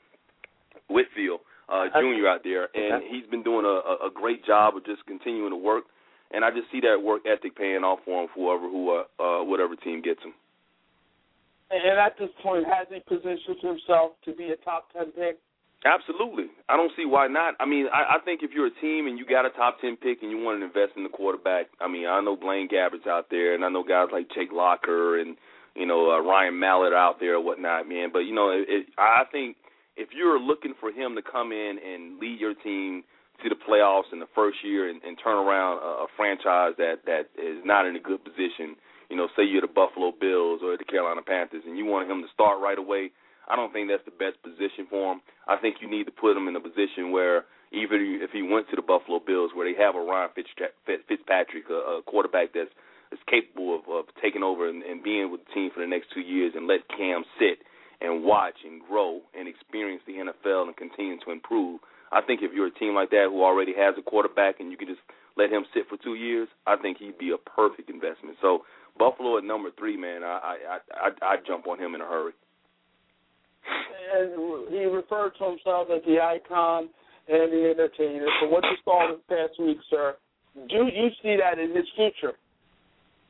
S4: Whitfield uh, Junior out there, and he's been doing a, a great job of just continuing to work. And I just see that work ethic paying off for him, for whoever, who, uh, uh, whatever team gets him.
S2: And at this point, has he positioned himself to be a top ten pick?
S4: Absolutely. I don't see why not. I mean, I, I think if you're a team and you got a top ten pick and you want to invest in the quarterback, I mean, I know Blaine Gabbert's out there, and I know guys like Jake Locker and, you know, uh, Ryan Mallett out there or whatnot, man. But, you know, it, it, I think if you're looking for him to come in and lead your team to the playoffs in the first year and, and turn around a, a franchise that, that is not in a good position, you know, say you're the Buffalo Bills or the Carolina Panthers, and you want him to start right away, I don't think that's the best position for him. I think you need to put him in a position where even if he went to the Buffalo Bills, where they have a Ryan Fitzpatrick, a, a quarterback that's, that's capable of, of taking over and, and being with the team for the next two years and let Cam sit and watch and grow and experience the N F L and continue to improve. I think if you're a team like that who already has a quarterback and you can just let him sit for two years, I think he'd be a perfect investment. So Buffalo at number three, man, I I I I'd jump on him in a hurry.
S2: And he referred to himself as the icon and the entertainer. So what you saw this past week, sir, do you see that in his future?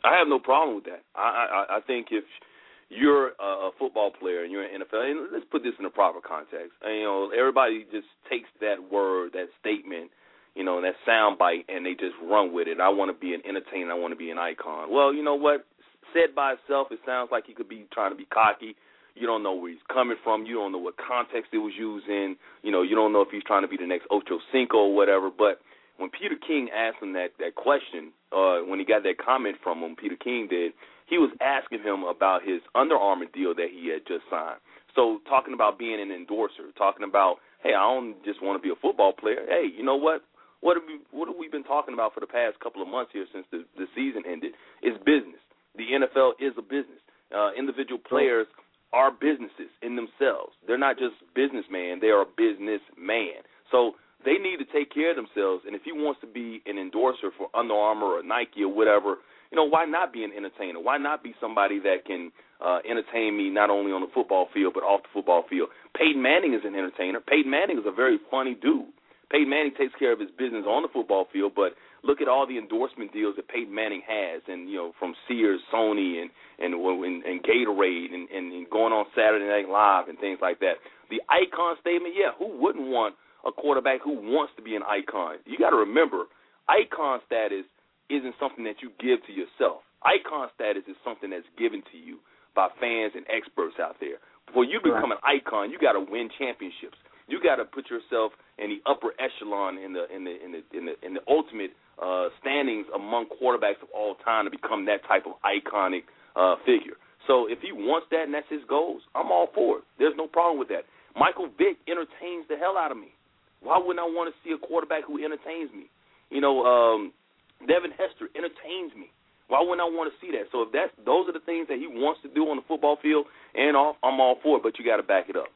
S4: I have no problem with that. I, I, I think if you're a football player and you're in N F L, and let's put this in a proper context. And, you know, everybody just takes that word, that statement, you know, that sound bite, and they just run with it. I want to be an entertainer. I want to be an icon. Well, you know what? Said by itself, it sounds like he could be trying to be cocky. You don't know where he's coming from. You don't know what context it was used in. You know, you don't know if he's trying to be the next Ocho Cinco or whatever. But when Peter King asked him that, that question, uh, when he got that comment from him, Peter King did, he was asking him about his Under Armour deal that he had just signed. So talking about being an endorser, talking about, hey, I don't just want to be a football player. Hey, you know what? What have we, what have we been talking about for the past couple of months here since the, the season ended? It's business. The N F L is a business. Uh, individual players are businesses in themselves. They're not just businessmen. They are a businessman. So they need to take care of themselves. And if he wants to be an endorser for Under Armour or Nike or whatever, you know, why not be an entertainer? Why not be somebody that can uh, entertain me not only on the football field but off the football field? Peyton Manning is an entertainer. Peyton Manning is a very funny dude. Peyton Manning takes care of his business on the football field, but look at all the endorsement deals that Peyton Manning has, and you know, from Sears, Sony, and and and, and Gatorade, and, and, and going on Saturday Night Live and things like that. The icon statement, yeah, who wouldn't want a quarterback who wants to be an icon? You got to remember, icon status isn't something that you give to yourself. Icon status is something that's given to you by fans and experts out there. Before you become an icon, you got to win championships. You got to put yourself in the upper echelon in the in the in the in the, in the ultimate uh, standings among quarterbacks of all time to become that type of iconic uh, figure. So if he wants that and that's his goals, I'm all for it. There's no problem with that. Michael Vick entertains the hell out of me. Why wouldn't I want to see a quarterback who entertains me? You know, um, Devin Hester entertains me. Why wouldn't I want to see that? So if that's those are the things that he wants to do on the football field and off, I'm all for it. But you got to back it up.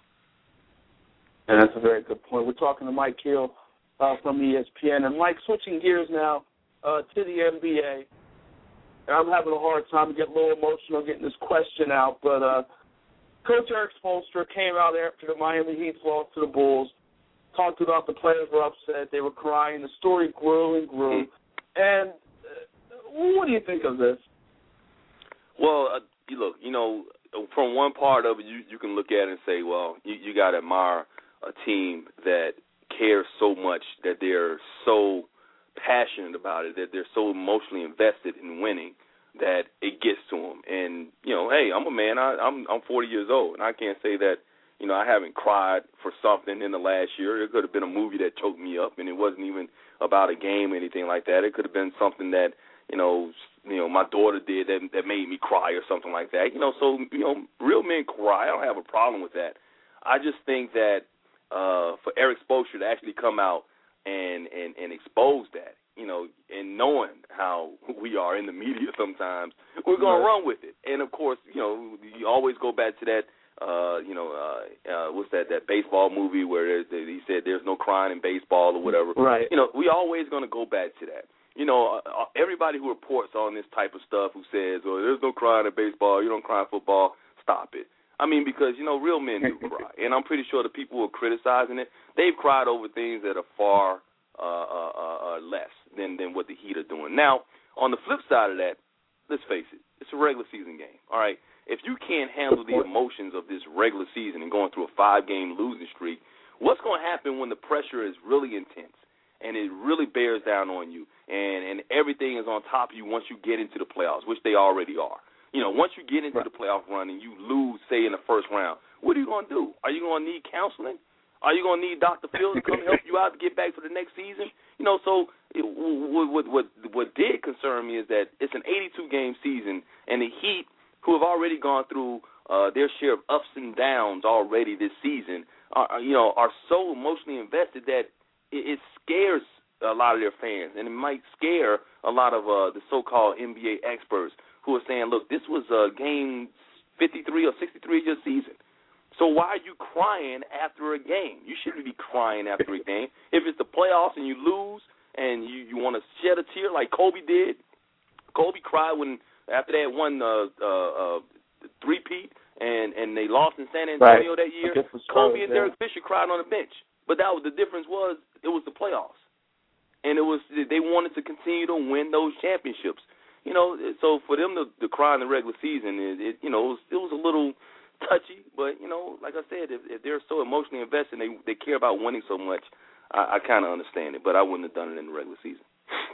S2: And that's a very good point. We're talking to Mike Keel uh, from E S P N. And, Mike, switching gears now uh, to the N B A. And I'm having a hard time to get a little emotional getting this question out, but uh, Coach Erik Spoelstra came out after the Miami Heat lost to the Bulls, talked about the players were upset, they were crying, the story grew and grew. And uh, what do you think of this?
S4: Well, uh, you look, you know, from one part of it, you, you can look at it and say, well, you, you got to admire a team that cares so much, that they're so passionate about it, that they're so emotionally invested in winning that it gets to them. And, you know, hey, I'm a man. I, I'm I'm forty years old, and I can't say that, you know, I haven't cried for something in the last year. It could have been a movie that choked me up, and it wasn't even about a game or anything like that. It could have been something that, you know, you know, my daughter did that that made me cry or something like that. You know, so, you know, real men cry. I don't have a problem with that. I just think that uh, for Erik Spoelstra to actually come out and, and, and expose that, you know, and knowing how we are in the media sometimes, we're going to run with it. And, of course, you know, you always go back to that, uh, you know, uh, uh, what's that, that baseball movie where there's, he said there's no crying in baseball or whatever.
S2: Right.
S4: You know, we always going to go back to that. You know, uh, everybody who reports on this type of stuff who says, oh, there's no crying in baseball, you don't cry in football, stop it. I mean, because, you know, real men do cry. And I'm pretty sure the people who are criticizing it, they've cried over things that are far uh, uh, uh, less than, than what the Heat are doing. Now, on the flip side of that, let's face it, it's a regular season game, all right? If you can't handle the emotions of this regular season and going through a five-game losing streak, what's going to happen when the pressure is really intense and it really bears down on you and, and everything is on top of you once you get into the playoffs, which they already are? You know, once you get into the playoff run and you lose, say, in the first round, what are you going to do? Are you going to need counseling? Are you going to need Doctor Phil to come help you out to get back for the next season? You know, so it, what, what, what did concern me is that it's an eighty-two game season, and the Heat, who have already gone through uh, their share of ups and downs already this season, are, you know, are so emotionally invested that it, it scares a lot of their fans, and it might scare a lot of uh, the so-called N B A experts who are saying, look, this was uh, game fifty-three or sixty-three of your season. So why are you crying after a game? You shouldn't be crying after a game. If it's the playoffs and you lose and you, you want to shed a tear like Kobe did, Kobe cried when after they had won the uh, uh, three-peat and, and they lost in San Antonio right. that year. Kobe and Derek Fisher cried on the bench. But that was the difference was it was the playoffs. And it was they wanted to continue to win those championships. you know, so for them to, to cry in the regular season, it, it you know, it was, it was a little touchy. But, you know, like I said, if, if they're so emotionally invested and they, they care about winning so much, I, I kind of understand it. But I wouldn't have done it in the regular season.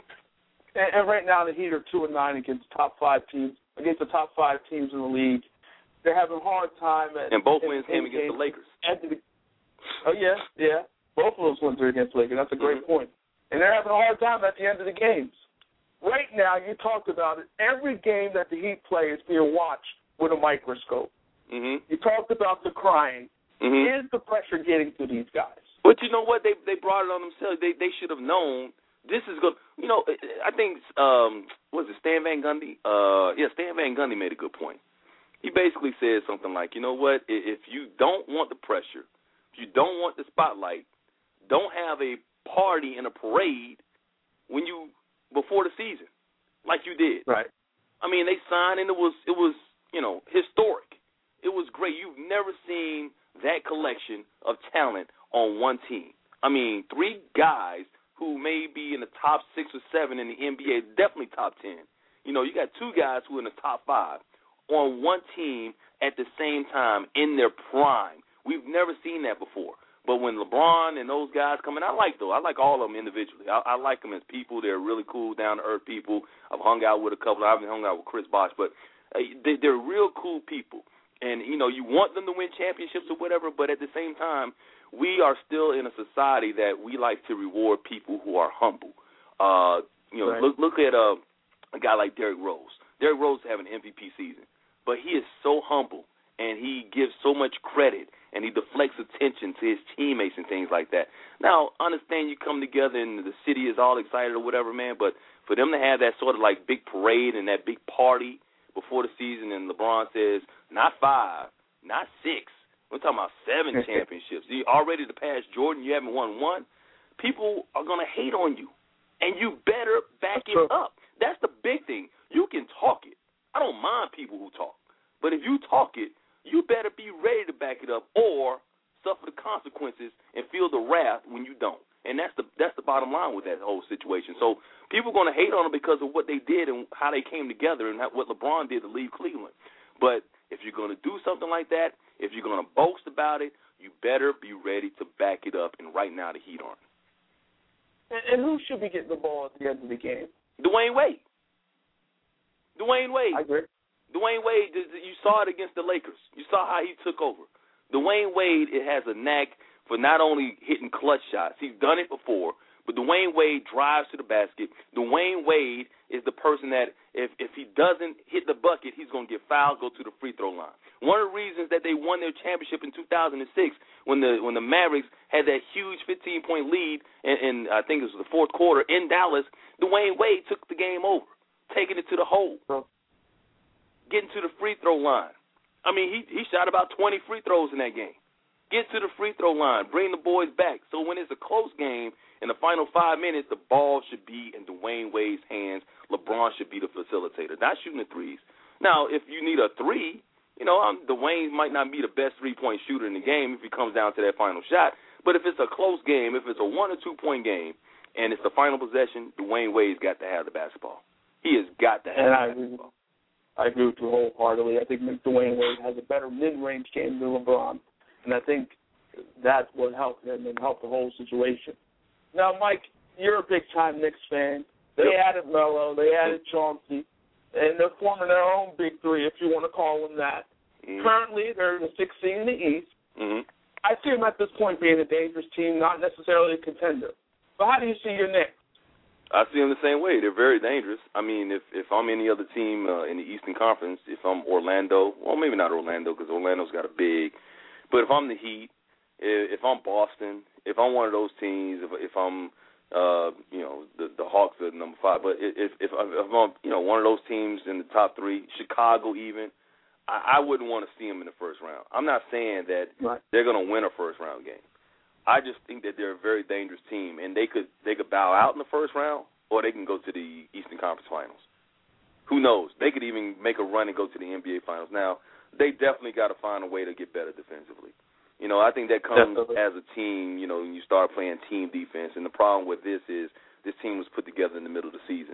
S2: And, and right now the Heat are two and nine against top five teams, against the top five teams in the league. They're having a hard time. At,
S4: and both
S2: in,
S4: wins came against the Lakers.
S2: The, oh, yeah, yeah. Both of those wins are against the Lakers. That's a great
S4: mm-hmm.
S2: point. And they're having a hard time at the end of the games. Right now, you talked about it, every game that the Heat play is being watched with a microscope.
S4: Mm-hmm.
S2: You talked about the crying.
S4: Mm-hmm.
S2: Is the pressure getting to these guys?
S4: But you know what? They they brought it on themselves. They they should have known this is good. You know, I think, um, what was it, Stan Van Gundy? Uh, yeah, Stan Van Gundy made a good point. He basically said something like, you know what, if you don't want the pressure, if you don't want the spotlight, don't have a party and a parade when you before the season, like you did.
S2: Right.
S4: I mean, they signed, and it was, it was, you know, historic. It was great. You've never seen that collection of talent on one team. I mean, three guys who may be in the top six or seven in the N B A, definitely top ten. You know, you got two guys who are in the top five on one team at the same time in their prime. We've never seen that before. But when LeBron and those guys come in, I like those. I like all of them individually. I, I like them as people. They're really cool, down-to-earth people. I've hung out with a couple. I haven't hung out with Chris Bosh, but uh, they, they're real cool people. And, you know, you want them to win championships or whatever, but at the same time, we are still in a society that we like to reward people who are humble. Uh, you know,
S2: right.
S4: look look at uh, a guy like Derrick Rose. Derrick Rose having an M V P season, but he is so humble, and he gives so much credit, and he deflects attention to his teammates and things like that. Now, understand you come together and the city is all excited or whatever, man, but for them to have that sort of like big parade and that big party before the season, and LeBron says, not five, not six, we're talking about seven championships. You already to pass Jordan, you haven't won one. People are going to hate on you, and you better back it up. That's the big thing. You can talk it. I don't mind people who talk, but if you talk it, you better be ready to back it up or suffer the consequences and feel the wrath when you don't. And that's the that's the bottom line with that whole situation. So people are going to hate on them because of what they did and how they came together and what LeBron did to leave Cleveland. But if you're going to do something like that, if you're going to boast about it, you better be ready to back it up. And right now the Heat aren't.
S2: And, and who should be getting the ball at the end of the game?
S4: Dwayne Wade. Dwayne Wade.
S2: I agree.
S4: Dwayne Wade, you saw it against the Lakers. You saw how he took over. Dwayne Wade, it has a knack for not only hitting clutch shots. He's done it before, but Dwayne Wade drives to the basket. Dwayne Wade is the person that if, if he doesn't hit the bucket, he's going to get fouled, go to the free throw line. One of the reasons that they won their championship in two thousand six when the when the Mavericks had that huge fifteen-point lead, in, in I think it was the fourth quarter in Dallas, Dwayne Wade took the game over, taking it to the hole, getting to the free throw line. I mean, he he shot about twenty free throws in that game. Get to the free throw line. Bring the boys back. So when it's a close game, in the final five minutes, the ball should be in Dwayne Wade's hands. LeBron should be the facilitator, not shooting the threes. Now, if you need a three, you know, um, Dwayne might not be the best three-point shooter in the game if he comes down to that final shot. But if it's a close game, if it's a one- or two-point game, and it's the final possession, Dwayne Wade's got to have the basketball. He has got to have
S2: and
S4: the
S2: I
S4: basketball.
S2: Agree. I agree with you wholeheartedly. I think Dwayne Wade has a better mid-range game than LeBron. And I think that's what helped him and helped the whole situation. Now, Mike, you're a big-time Knicks fan. They yep. added Melo. They added Chauncey. And they're forming their own big three, if you want to call them that. Mm-hmm. Currently, they're in the sixth seed in the East.
S4: Mm-hmm.
S2: I see them at this point being a dangerous team, not necessarily a contender. But how do you see your Knicks?
S4: I see them the same way. They're very dangerous. I mean, if, if I'm any other team uh, in the Eastern Conference, if I'm Orlando, well, maybe not Orlando because Orlando's got a big, but if I'm the Heat, if, if I'm Boston, if I'm one of those teams, if, if I'm, uh, you know, the, the Hawks are number five, but if, if, if I'm, you know, one of those teams in the top three, Chicago even, I, I wouldn't want to see them in the first round. I'm not saying that right. they're going to win a first-round game. I just think that they're a very dangerous team, and they could they could bow out in the first round, or they can go to the Eastern Conference Finals. Who knows? They could even make a run and go to the N B A Finals. Now, they definitely got to find a way to get better defensively. You know, I think that comes definitely. as a team, you know, when you start playing team defense, and the problem with this is this team was put together in the middle of the season.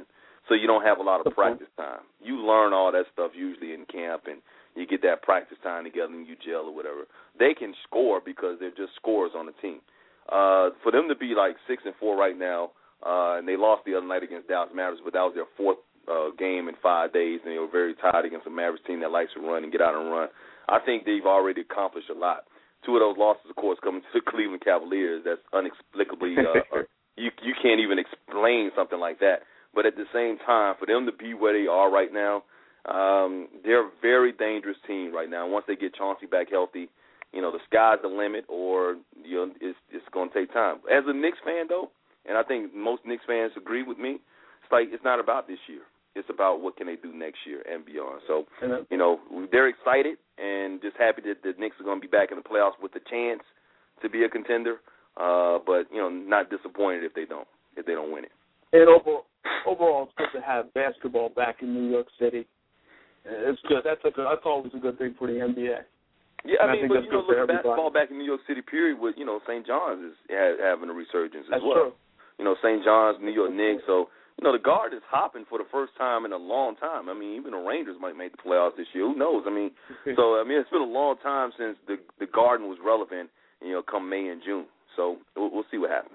S4: so you don't have a lot of practice time. You learn all that stuff usually in camp, and you get that practice time together and you gel or whatever. They can score because they're just scorers on the team. Uh, for them to be like six and four right now, uh, and they lost the other night against Dallas Mavericks, but that was their fourth uh, game in five days, and they were very tired against a Mavericks team that likes to run and get out and run. I think they've already accomplished a lot. Two of those losses, of course, coming to the Cleveland Cavaliers. That's inexplicably uh, you you can't even explain something like that. But at the same time, for them to be where they are right now, um, they're a very dangerous team right now. Once they get Chauncey back healthy, you know, the sky's the limit, or you know, it's it's going to take time. As a Knicks fan, though, and I think most Knicks fans agree with me, it's like it's not about this year. It's about what can they do next year and beyond. So, you know, they're excited and just happy that the Knicks are going to be back in the playoffs with a chance to be a contender. Uh, but you know, not disappointed if they don't if they don't win it.
S2: And overall, overall, it's good to have basketball back in New York City. It's good. That's a good. That's always a good thing for the N B A.
S4: Yeah, I
S2: and
S4: mean,
S2: I
S4: but you know, look, basketball back in New York City, period, with you know Saint John's is ha- having a resurgence as
S2: That's
S4: well.
S2: True.
S4: You know, Saint John's, New York Knicks. So you know, the Guard is hopping for the first time in a long time. I mean, even the Rangers might make the playoffs this year. Who knows? I mean, so I mean, it's been a long time since the the Garden was relevant. You know, come May and June. So we'll, we'll see what happens.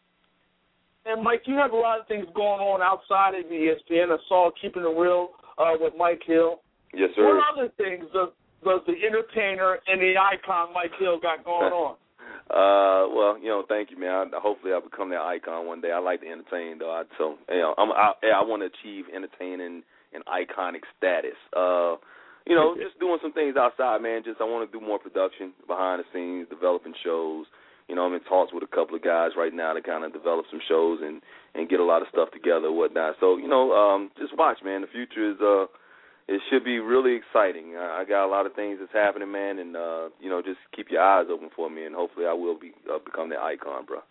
S2: And Mike, you have a lot of things going on outside of E S P N. I saw Keeping It Real uh, with Mike Hill.
S4: Yes, sir.
S2: What other things does, does the entertainer and the icon Mike Hill got going on?
S4: Uh, well, you know, thank you, man. I, hopefully, I'll become that icon one day. I like to entertain, though. I, so, you know, I'm, I, I want to achieve entertaining and iconic status. Uh, you know, just doing some things outside, man. Just I want to do more production behind the scenes, developing shows. You know, I'm in talks with a couple of guys right now to kind of develop some shows and, and get a lot of stuff together and whatnot. So, you know, um, just watch, man. The future is, uh, it should be really exciting. I, I got a lot of things that's happening, man, and, uh, you know, just keep your eyes open for me, and hopefully I will be uh, become the icon, bro.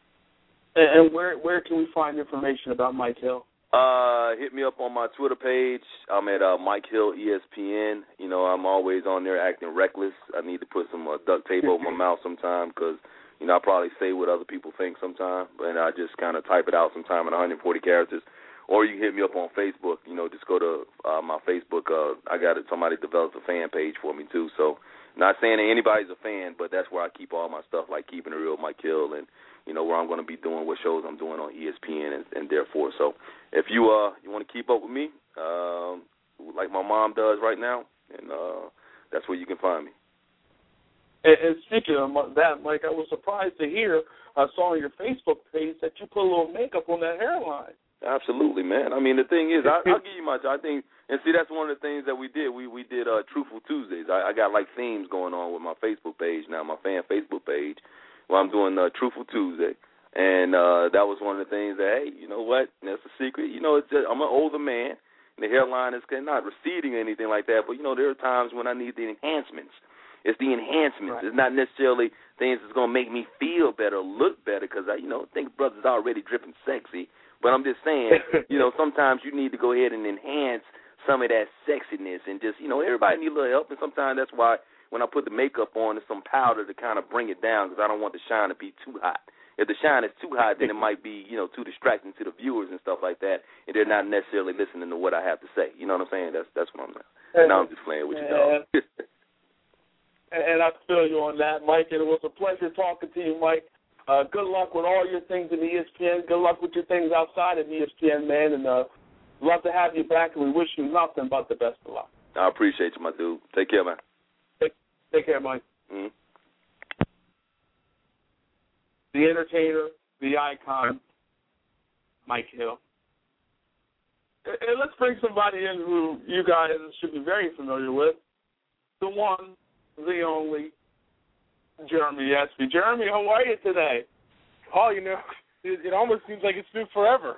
S2: And, and where where can we find information about Mike Hill?
S4: Uh, hit me up on my Twitter page. I'm at uh, Mike Hill E S P N. You know, I'm always on there acting reckless. I need to put some uh, duct tape over my mouth sometime because, you know, I probably say what other people think sometime, but I just kind of type it out sometime in one hundred forty characters. Or you can hit me up on Facebook. You know, just go to uh, my Facebook. Uh, I got it. Somebody developed a fan page for me, too. So not saying that anybody's a fan, but that's where I keep all my stuff, like Keeping It Real, Mike Hill, and, you know, where I'm going to be doing what shows I'm doing on E S P N and, and therefore. So if you uh you want to keep up with me, um, like my mom does right now, and uh, that's where you can find me.
S2: And, and speaking of that, Mike, I was surprised to hear, I saw on your Facebook page that you put a little makeup on that hairline.
S4: Absolutely, man. I mean, the thing is, I, I'll give you my, I think, and see, that's one of the things that we did. We we did uh, Truthful Tuesdays. I, I got, like, themes going on with my Facebook page now, my fan Facebook page, where I'm doing uh, Truthful Tuesday. And uh, that was one of the things that, hey, you know what, that's a secret. You know, it's just, I'm an older man, and the hairline is not receding or anything like that, but, you know, there are times when I need the enhancements. It's the enhancements. Right. It's not necessarily things that's going to make me feel better, look better, because, I, you know, I think brother's already dripping sexy. But I'm just saying, you know, sometimes you need to go ahead and enhance some of that sexiness and just, you know, everybody needs a little help. And sometimes that's why when I put the makeup on, there's some powder to kind of bring it down because I don't want the shine to be too hot. If the shine is too hot, then it might be, you know, too distracting to the viewers and stuff like that, and they're not necessarily listening to what I have to say. You know what I'm saying? That's that's what I'm saying. Now I'm just playing with you, dog.
S2: And I feel you on that, Mike. And it was a pleasure talking to you, Mike. Uh, good luck with all your things in E S P N. Good luck with your things outside of E S P N, man. And uh, love to have you back, and we wish you nothing but the best of luck.
S4: I appreciate you, my dude. Take care, man.
S2: Take, take care, Mike.
S4: Mm-hmm.
S2: The entertainer, the icon, Mike Hill. And let's bring somebody in who you guys should be very familiar with. The one, the only, Jeremy Espy. Jeremy, how are you today?
S5: Oh, you know, it, it almost seems like it's been forever.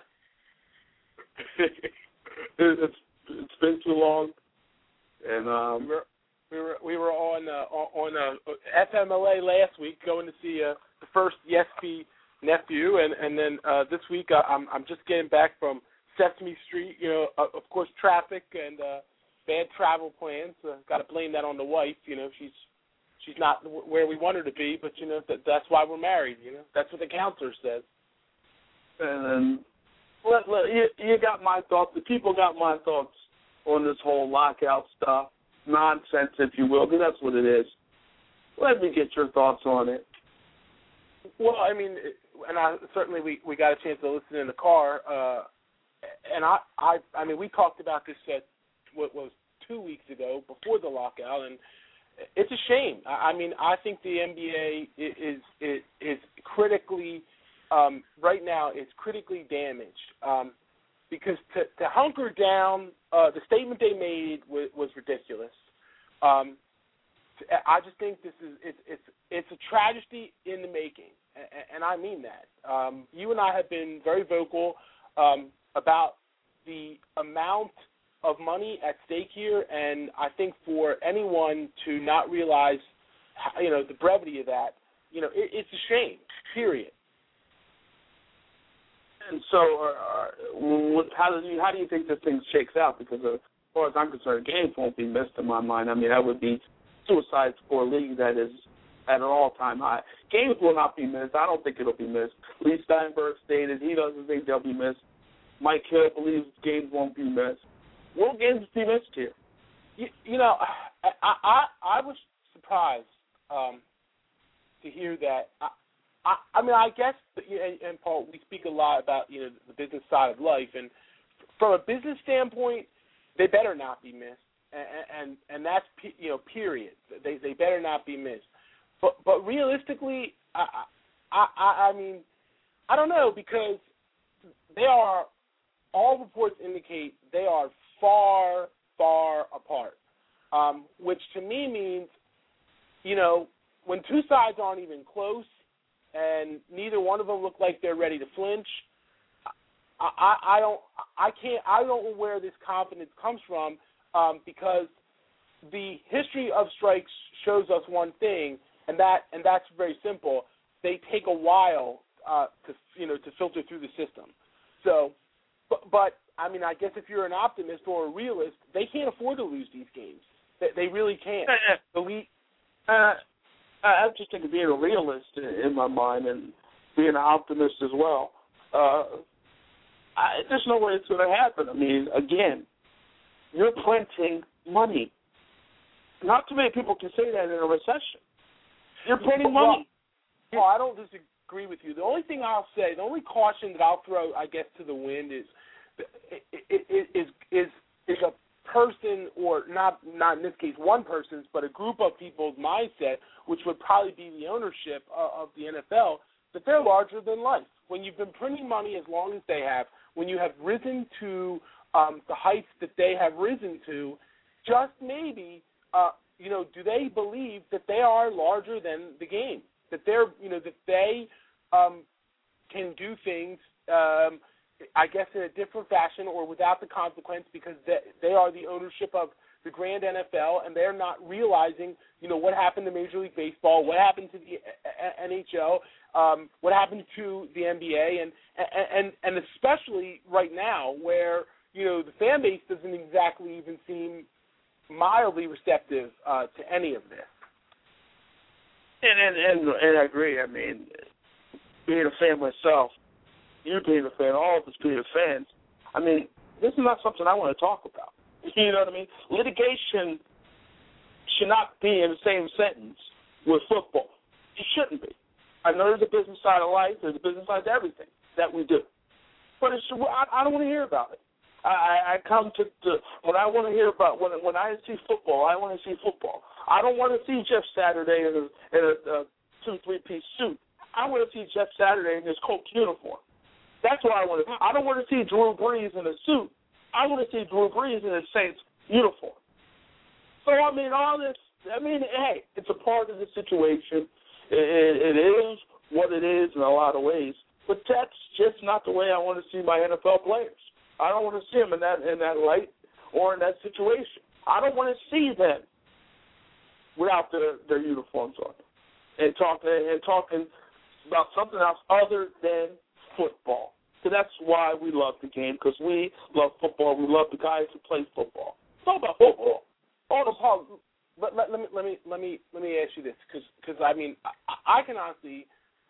S2: it's it's been too long, and um,
S5: we were we were, we were on uh, on uh, F M L A last week, going to see uh, the first Espy nephew, and and then uh, this week uh, I'm I'm just getting back from Sesame Street. You know, uh, of course, traffic and uh, bad travel plans. Uh, Got to blame that on the wife. You know, she's. She's not where we want her to be, but, you know, that, that's why we're married, you know. That's what the counselor says.
S2: And let, let, you, you got my thoughts. The people got my thoughts on this whole lockout stuff. Nonsense, if you will, because that's what it is. Let me get your thoughts on it.
S5: Well, I mean, and I certainly we, we got a chance to listen in the car, uh, and I, I I mean we talked about this at what was two weeks ago before the lockout, and it's a shame. I, I mean, I think the N B A is is is critically um, right now is critically damaged um, because to, to hunker down, uh, the statement they made was, was ridiculous. Um, I just think this is it's it's it's a tragedy in the making, and, and I mean that. Um, you and I have been very vocal um, about the amount of money at stake here, and I think for anyone to not realize, how, you know, the brevity of that, you know, it, it's a shame. Period.
S2: And so, uh, how do you how do you think this thing shakes out? Because uh, as far as I'm concerned, games won't be missed in my mind. I mean, that would be suicide for a league that is at an all-time high. Games will not be missed. I don't think it'll be missed. Lee Steinberg stated he doesn't think they'll be missed. Mike Hill believes games won't be missed. Will games be missed here?
S5: You, you know, I, I I was surprised um, to hear that. I, I, I mean, I guess, and, and Paul, we speak a lot about, you know, the business side of life, and from a business standpoint, they better not be missed. And, and and that's, you know, period. They they better not be missed. But but realistically, I I I, I mean, I don't know, because they are, all reports indicate they are far far apart, um, which to me means, you know, when two sides aren't even close and neither one of them look like they're ready to flinch, I, I, I don't I can't I don't know where this confidence comes from. Um, because the history of strikes shows us one thing, and that and that's very simple. They take a while uh, to you know to filter through the system. So, but, but I mean, I guess if you're an optimist or a realist, they can't afford to lose these games. They, they really can't.
S2: The league, uh, I just think of being a realist in, in my mind and being an optimist as well. Uh, I, there's no way it's going to happen. I mean, again. You're printing money. Not too many people can say that in a recession. You're printing money.
S5: Well, well, I don't disagree with you. The only thing I'll say, the only caution that I'll throw, I guess, to the wind is is is is a person, or not not in this case one person's, but a group of people's mindset, which would probably be the ownership of the N F L, that they're larger than life. When you've been printing money as long as they have, when you have risen to Um, the heights that they have risen to, just maybe, uh, you know, do they believe that they are larger than the game? That they're, you know, that they um, can do things, um, I guess, in a different fashion or without the consequence, because they, they are the ownership of the grand N F L, and they're not realizing, you know, what happened to Major League Baseball, what happened to the N H L, um, what happened to the N B A, and and and especially right now where, you know, the fan base doesn't exactly even seem mildly receptive uh, to any of this.
S2: And, and and and I agree. I mean, being a fan myself, you being a fan, all of us being fans, I mean, this is not something I want to talk about. You know what I mean? Litigation should not be in the same sentence with football. It shouldn't be. I know there's a business side of life. There's a business side to everything that we do. But it's, I, I don't want to hear about it. I, I come to, to when I want to hear about when when I see football, I want to see football. I don't want to see Jeff Saturday in a, in a, a two three piece suit. I want to see Jeff Saturday in his Colts uniform. That's what I want to. I don't want to see Drew Brees in a suit. I want to see Drew Brees in his Saints uniform. So I mean, all this. I mean, hey, it's a part of the situation. It, it is what it is in a lot of ways, but that's just not the way I want to see my N F L players. I don't want to see them in that in that light or in that situation. I don't want to see them without their, their uniforms on and talking and talking about something else other than football. So that's why we love the game, because we love football. We love the guys who play football. It's all about football.
S5: Oh, Paul, let, let, let me let me let me let me ask you this, because I mean I, I can honestly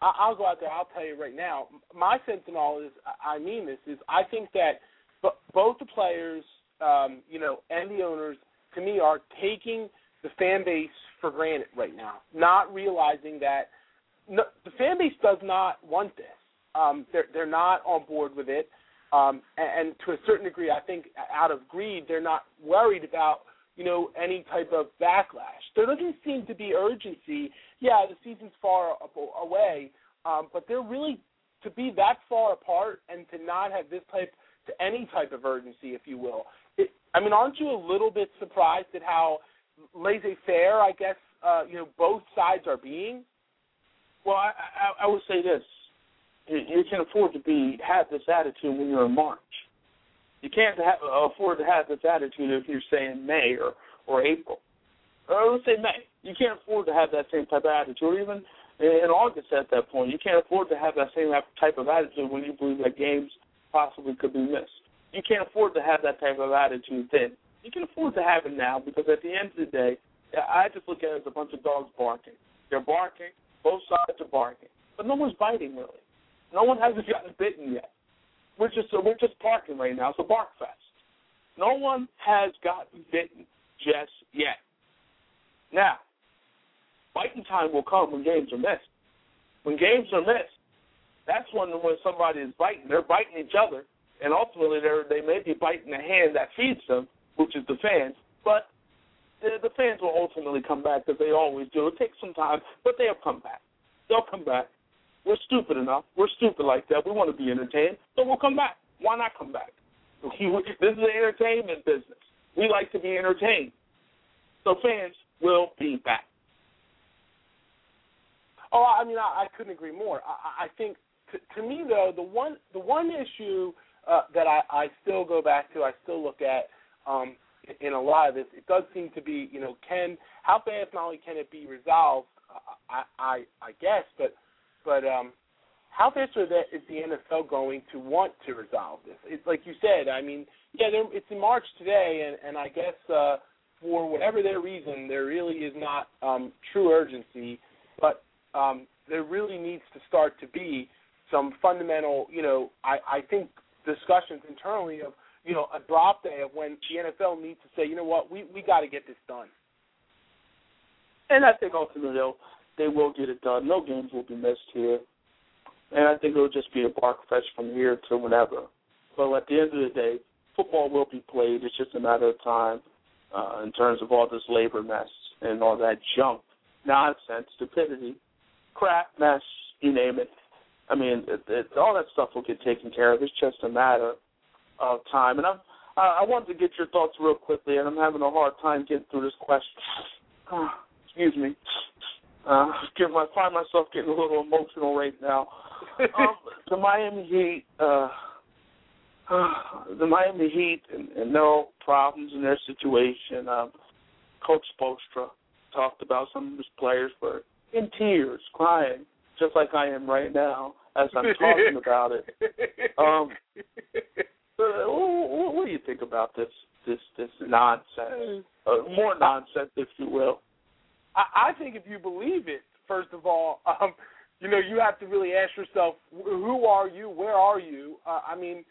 S5: I'll go out there. I'll tell you right now. My sense in all is, I mean this, is I think that both the players, um, you know, and the owners, to me, are taking the fan base for granted right now, not realizing that no, the fan base does not want this. Um, they're they're not on board with it, um, and, and to a certain degree, I think out of greed, they're not worried about, you know, any type of backlash. There doesn't seem to be urgency. Yeah, the season's far away, um, but they're really, to be that far apart and to not have this type, to any type of urgency, if you will. It, I mean, aren't you a little bit surprised at how laissez-faire, I guess, uh, you know, both sides are being?
S2: Well, I, I, I would say this. You, you can afford to be have this attitude when you're in March. You can't have, afford to have this attitude if you're saying May or, or April. Or let's say May. You can't afford to have that same type of attitude. Or even in August at that point, you can't afford to have that same type of attitude when you believe that games possibly could be missed. You can't afford to have that type of attitude then. You can afford to have it now because at the end of the day, I just look at it as a bunch of dogs barking. They're barking. Both sides are barking. But no one's biting, really. No one hasn't gotten bitten yet. We're just we're just barking right now. It's a bark fest. No one has gotten bitten just yet. Now, biting time will come when games are missed. When games are missed, that's when when somebody is biting. They're biting each other, and ultimately they they may be biting the hand that feeds them, which is the fans. But the, the fans will ultimately come back, as they always do. It takes some time, but they'll come back. They'll come back. We're stupid enough. We're stupid like that. We want to be entertained, so we'll come back. Why not come back? This is an entertainment business. We like to be entertained. So fans will be back.
S5: Oh, I mean, I, I couldn't agree more. I, I think, to, to me, though, the one the one issue uh, that I, I still go back to, I still look at um, in a lot of this, it does seem to be, you know, can how fast not only can it be resolved, uh, I, I I guess, but But um, how fast are that, is the N F L going to want to resolve this? It's like you said. I mean, yeah, it's in March today, and, and I guess uh, for whatever their reason, there really is not um, true urgency. But um, there really needs to start to be some fundamental, you know, I, I think discussions internally of, you know, a drop day of when the N F L needs to say, you know what, we we got to get this done.
S2: And I think ultimately they'll. They will get it done. No games will be missed here. And I think it will just be a bark fest from here to whenever. But at the end of the day, football will be played. It's just a matter of time uh, in terms of all this labor mess and all that junk, nonsense, stupidity, crap, mess, you name it. I mean, it, it, all that stuff will get taken care of. It's just a matter of time. And I'm, I, I wanted to get your thoughts real quickly, and I'm having a hard time getting through this question. Oh, excuse me. Uh, give my, find myself getting a little emotional right now. Um, the Miami Heat, uh, uh, the Miami Heat, and, and no problems in their situation. Um, Coach Spoelstra talked about some of his players were in tears, crying, just like I am right now as I'm talking about it. Um, uh, what, what do you think about this this this nonsense? Uh, more nonsense, if you will.
S5: I think if you believe it, first of all, um, you know, you have to really ask yourself, who are you? Where are you? Uh, I mean,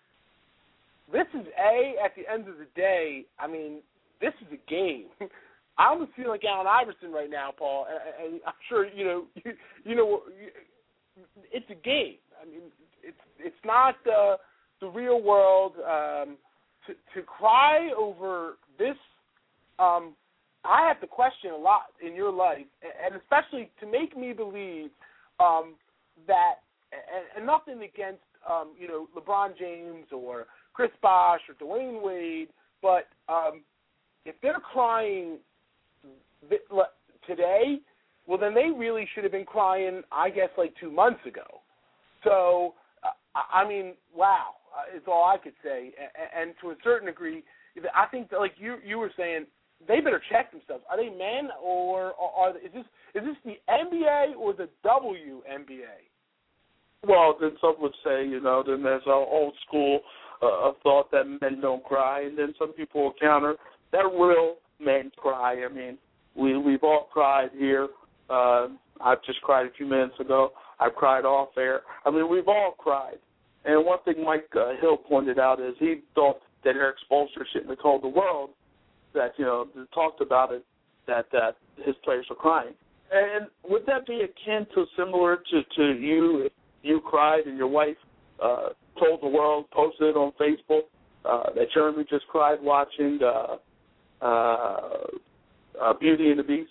S5: this is A, at the end of the day, I mean, this is a game. I almost feel like Allen Iverson right now, Paul, and, and I'm sure, you know, you, you know, it's a game. I mean, it's it's not uh, the real world. Um, to, to cry over this, um, I have to question a lot in your life, and especially to make me believe um, that, and, and nothing against, um, you know, LeBron James or Chris Bosh or Dwayne Wade, but um, if they're crying today, well, then they really should have been crying, I guess, like two months ago. So, uh, I mean, wow, uh, is all I could say. And, and to a certain degree, I think that, like you you were saying, they better check themselves. Are they men, or, or are is this is this the N B A or the W N B A?
S2: Well, then some would say, you know, then there's an old school uh, thought that men don't cry, and then some people will counter that real men cry. I mean, we we've all cried here. Uh, I've just cried a few minutes ago. I've cried off air. I mean, we've all cried. And one thing Mike uh, Hill pointed out is he thought that Erik Spoelstra shouldn't have told the world that, you know, talked about it, that, that his players were crying. And would that be akin to similar to, to you, if you cried and your wife uh, told the world, posted it on Facebook, uh, that Jeremy just cried watching uh, uh, uh, Beauty and the Beast?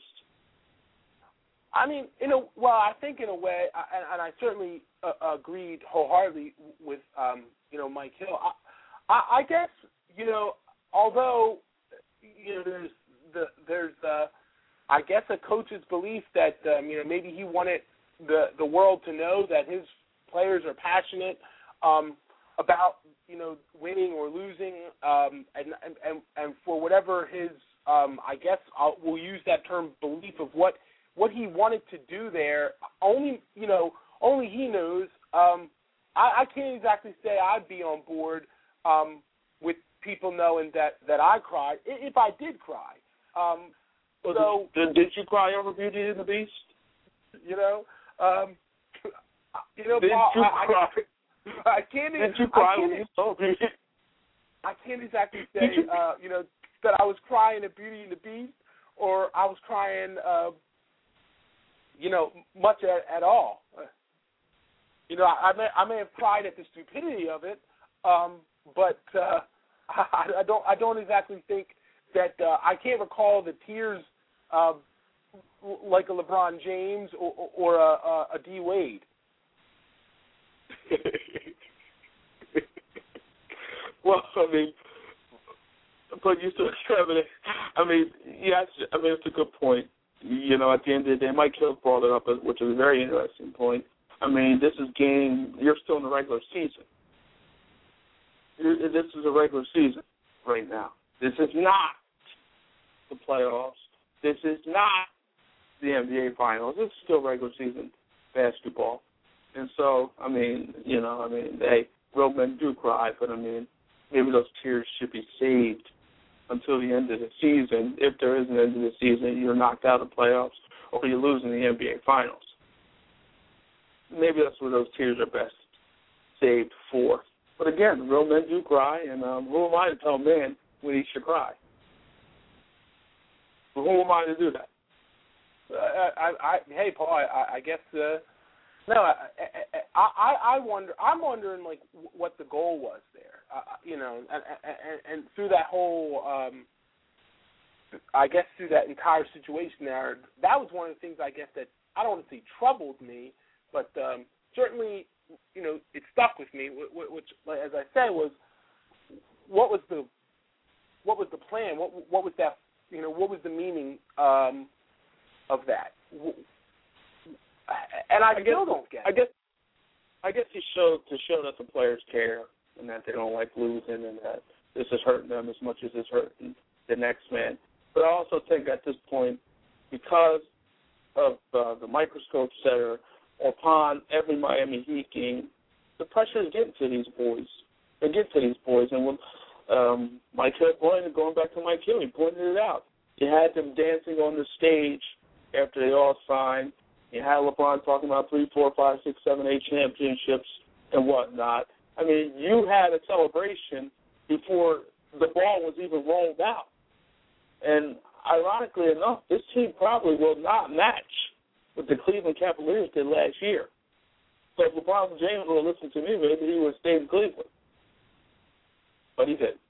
S5: I mean, in a well, I think in a way, I, and, and I certainly uh, agreed wholeheartedly with um, you know Mike Hill. I, I, I guess you know, although you know there's the there's uh, I guess a coach's belief that um, you know maybe he wanted the the world to know that his players are passionate um, about you know winning or losing, um, and, and and and for whatever his um, I guess I'll, we'll use that term belief of what. What he wanted to do there, only you know, only he knows. Um, I, I can't exactly say I'd be on board um, with people knowing that, that I cried, if I did cry. Um,
S2: well,
S5: so
S2: did, did you cry over Beauty and the Beast?
S5: You know, um, you know,
S2: did
S5: Paul,
S2: you
S5: I,
S2: cry?
S5: I, I can't.
S2: Did you cry
S5: I
S2: when you saw Beauty?
S5: I can't exactly say, you? Uh, you know, that I was crying at Beauty and the Beast, or I was crying. Uh, You know, much at, at all. You know, I, I may I may have cried at the stupidity of it, um, but uh, I, I don't I don't exactly think that uh, I can't recall the tears uh, like a LeBron James or, or a, a, a D Wade.
S2: Well, I mean, but you still, I mean, I mean, yes, I mean it's a good point. You know, at the end of the day, Mike Hill brought it up, which is a very interesting point. I mean, this is game, you're still in the regular season. You're, this is a regular season right now. This is not the playoffs. This is not the N B A Finals. This is still regular season basketball. And so, I mean, you know, I mean, hey, real men do cry, but I mean, maybe those tears should be saved until the end of the season. If there is an end of the season, you're knocked out of the playoffs or you lose in the N B A Finals. Maybe that's where those tears are best saved for. But again, real men do cry, and um, who am I to tell men when he should cry? But who am I to do that?
S5: Uh, I, I, hey, Paul, I, I guess, uh, no, I, I, I wonder, I'm wondering, like, what the goal was there. Uh, you know, and, and, and through that whole, um, I guess through that entire situation there, that was one of the things, I guess, that I don't want to say troubled me, but um, certainly, you know, it stuck with me, which, as I said, was what was the what was the plan? What what was that? You know, what was the meaning um, of that? And I, I still
S2: guess,
S5: don't get it.
S2: I guess I guess he showed to show that the players care and that they don't like losing and that this is hurting them as much as it's hurting the next man. But I also think at this point, because of uh, the microscopes that are upon every Miami Heat game, the pressure is getting to these boys. They get to these boys. And when um, Mike Hill pointed, going back to Mike Hill, he pointed it out. You had them dancing on the stage after they all signed. You had LeBron talking about three, four, five, six, seven, eight championships and whatnot. I mean, you had a celebration before the ball was even rolled out. And ironically enough, this team probably will not match what the Cleveland Cavaliers did last year. So if LeBron James would have listened to me, maybe he would have stayed in Cleveland. But he did.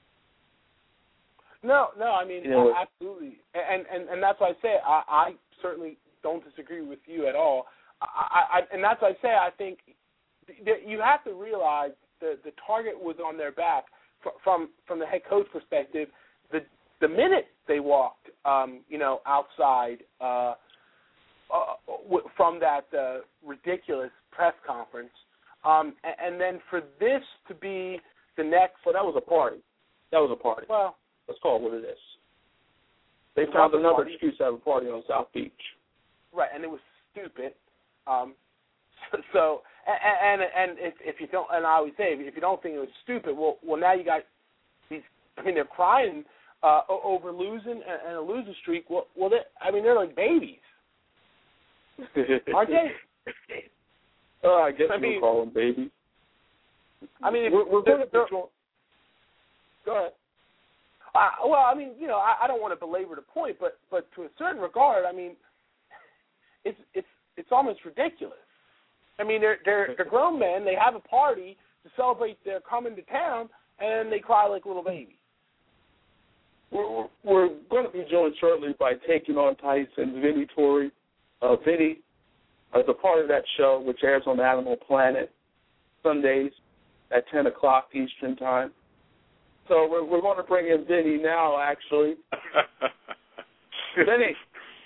S5: No, no, I mean,
S2: you know,
S5: absolutely. And, and and that's why I say I, I certainly don't disagree with you at all. I, I, and that's why I say I think that you have to realize the, the target was on their back from from the head coach perspective. The the minute they walked, um, you know, outside uh, uh, from that uh, ridiculous press conference, um, and, and then for this to be the next.
S2: Well, that was a party. That was a party.
S5: Well,
S2: let's call it what it is. They found another excuse to have a party on South Beach.
S5: Right, and it was stupid. Um, so, so and and, and if, if you don't, and I always say, if you don't think it was stupid, well, well, now you got these. I mean, they're crying uh, over losing and, and a losing streak. Well, well, I mean, they're like babies, aren't they?
S2: Oh, I guess
S5: I
S2: you
S5: mean,
S2: call him baby.
S5: I mean,
S2: we're, we're going to
S5: go ahead. Uh, well, I mean, you know, I, I don't want to belabor the point, but but to a certain regard, I mean, it's it's it's almost ridiculous. I mean, they're they're they're grown men. They have a party to celebrate their coming to town, and they cry like little babies.
S2: We're, we're going to be joined shortly by Taking on Tyson, Vinny Torrey. Uh, Vinny is a part of that show, which airs on Animal Planet Sundays at ten o'clock Eastern Time. So we're, we're going to bring in Vinny now, actually. Vinny,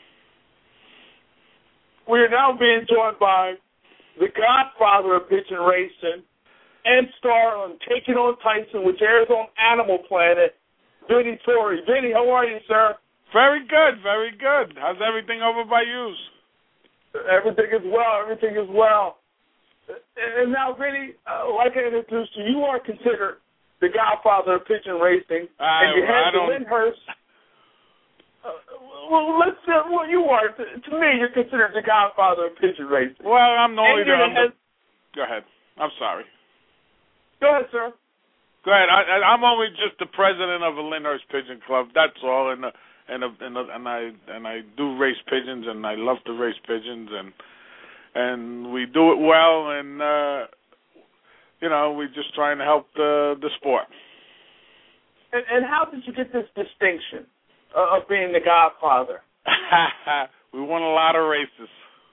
S2: we are now being joined by the godfather of pigeon racing and star on Taking on Tyson, which airs on Animal Planet, Vinny Torrey. Vinny, how are you, sir?
S6: Very good, very good. How's everything over by you?
S2: Everything is well, everything is well. And now, Vinny, uh, like I introduced you, you are considered the godfather of pigeon racing,
S6: I,
S2: and you
S6: I
S2: had the Lyndhurst. Uh, well, let's say, well, you are. To, to me, you're considered the godfather of pigeon racing.
S6: Well, I'm the only.
S2: I'm
S6: the, go ahead. I'm sorry.
S2: Go ahead, sir.
S6: Go ahead. I, I'm only just the president of a Lyndhurst Pigeon Club. That's all. And uh, and uh, and, uh, and I and I do race pigeons, and I love to race pigeons, and and we do it well, and. Uh, You know, we're just trying to help the the sport.
S2: And, and how did you get this distinction uh, of being the godfather?
S6: We won a lot of races.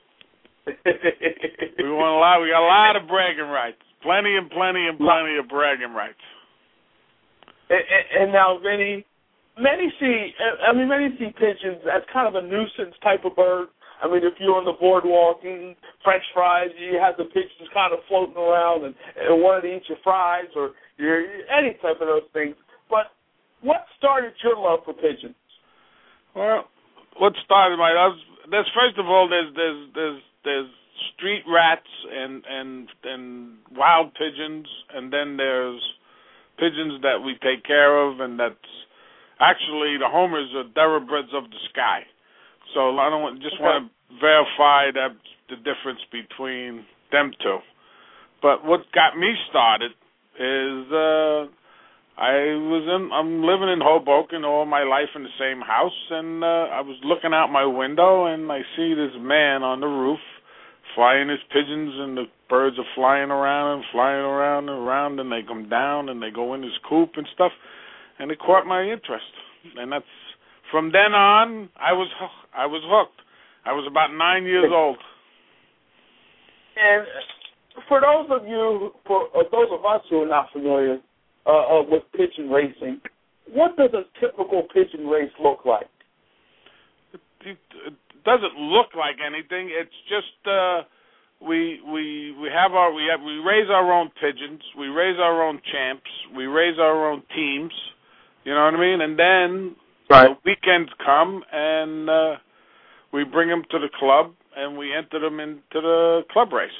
S6: we won a lot. We got a lot of bragging rights. Plenty and plenty and plenty of bragging rights.
S2: And, and, and now, Vinny, many see, I mean, many see pigeons as kind of a nuisance type of bird. I mean, if you're on the boardwalk eating French fries, you have the pigeons kind of floating around and, and wanting to eat your fries or your any type of those things. But what started your love for pigeons?
S6: Well, what started my love? There's first of all there's there's there's there's street rats and and and wild pigeons, and then there's pigeons that we take care of, and that's actually the homers are thoroughbreds of the sky. So I don't want, just okay. want to verify that the difference between them two. But what got me started is uh, I was in, I'm living in Hoboken all my life in the same house, and uh, I was looking out my window, and I see this man on the roof flying his pigeons, and the birds are flying around and flying around and around, and they come down and they go in his coop and stuff, and it caught my interest, and that's. From then on, I was I was hooked. I was about nine years old.
S2: And for those of you, for uh, those of us who are not familiar uh, uh, with pigeon racing, what does a typical pigeon race look like?
S6: It, it, it doesn't look like anything. It's just uh, we we we have our we have we raise our own pigeons. We raise our own champs. We raise our own teams. You know what I mean? And then.
S2: Right.
S6: The weekends come, and uh, we bring them to the club, and we enter them into the club race.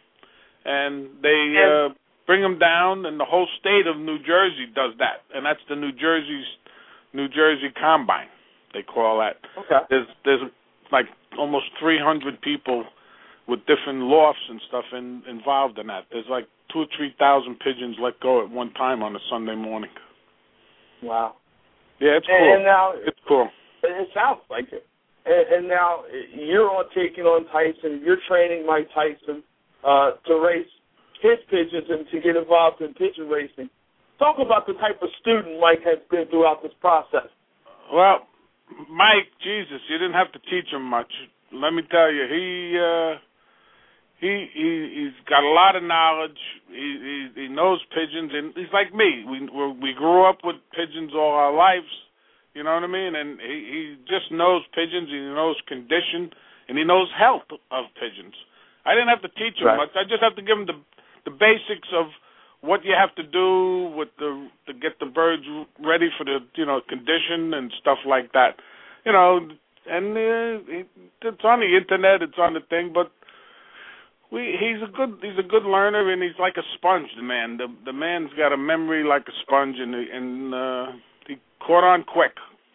S6: And they uh, bring them down, and the whole state of New Jersey does that, and that's the New Jersey's New Jersey Combine, they call that.
S2: Okay.
S6: There's there's like almost three hundred people with different lofts and stuff in, involved in that. There's like two or three thousand pigeons let go at one time on a Sunday morning.
S2: Wow.
S6: Yeah, it's cool.
S2: And now,
S6: it's cool.
S2: It sounds like it. And, and now you're on Taking on Tyson. You're training Mike Tyson uh, to race his pigeons and to get involved in pigeon racing. Talk about the type of student Mike has been throughout this process.
S6: Well, Mike, Jesus, you didn't have to teach him much. Let me tell you, he uh, he he he's got a lot of knowledge. He, he he knows pigeons, and he's like me. We we're, we grew up with pigeons all our lives. You know what I mean? And he, he just knows pigeons. He knows condition, and he knows health of pigeons. I didn't have to teach him
S2: right.
S6: much. I just have to give him the the basics of what you have to do with the to get the birds ready for the you know condition and stuff like that. You know, and uh, it's on the internet. It's on the thing, but. We, he's a good he's a good learner, and he's like a sponge. The man, the the man's got a memory like a sponge, and and uh, he caught on quick.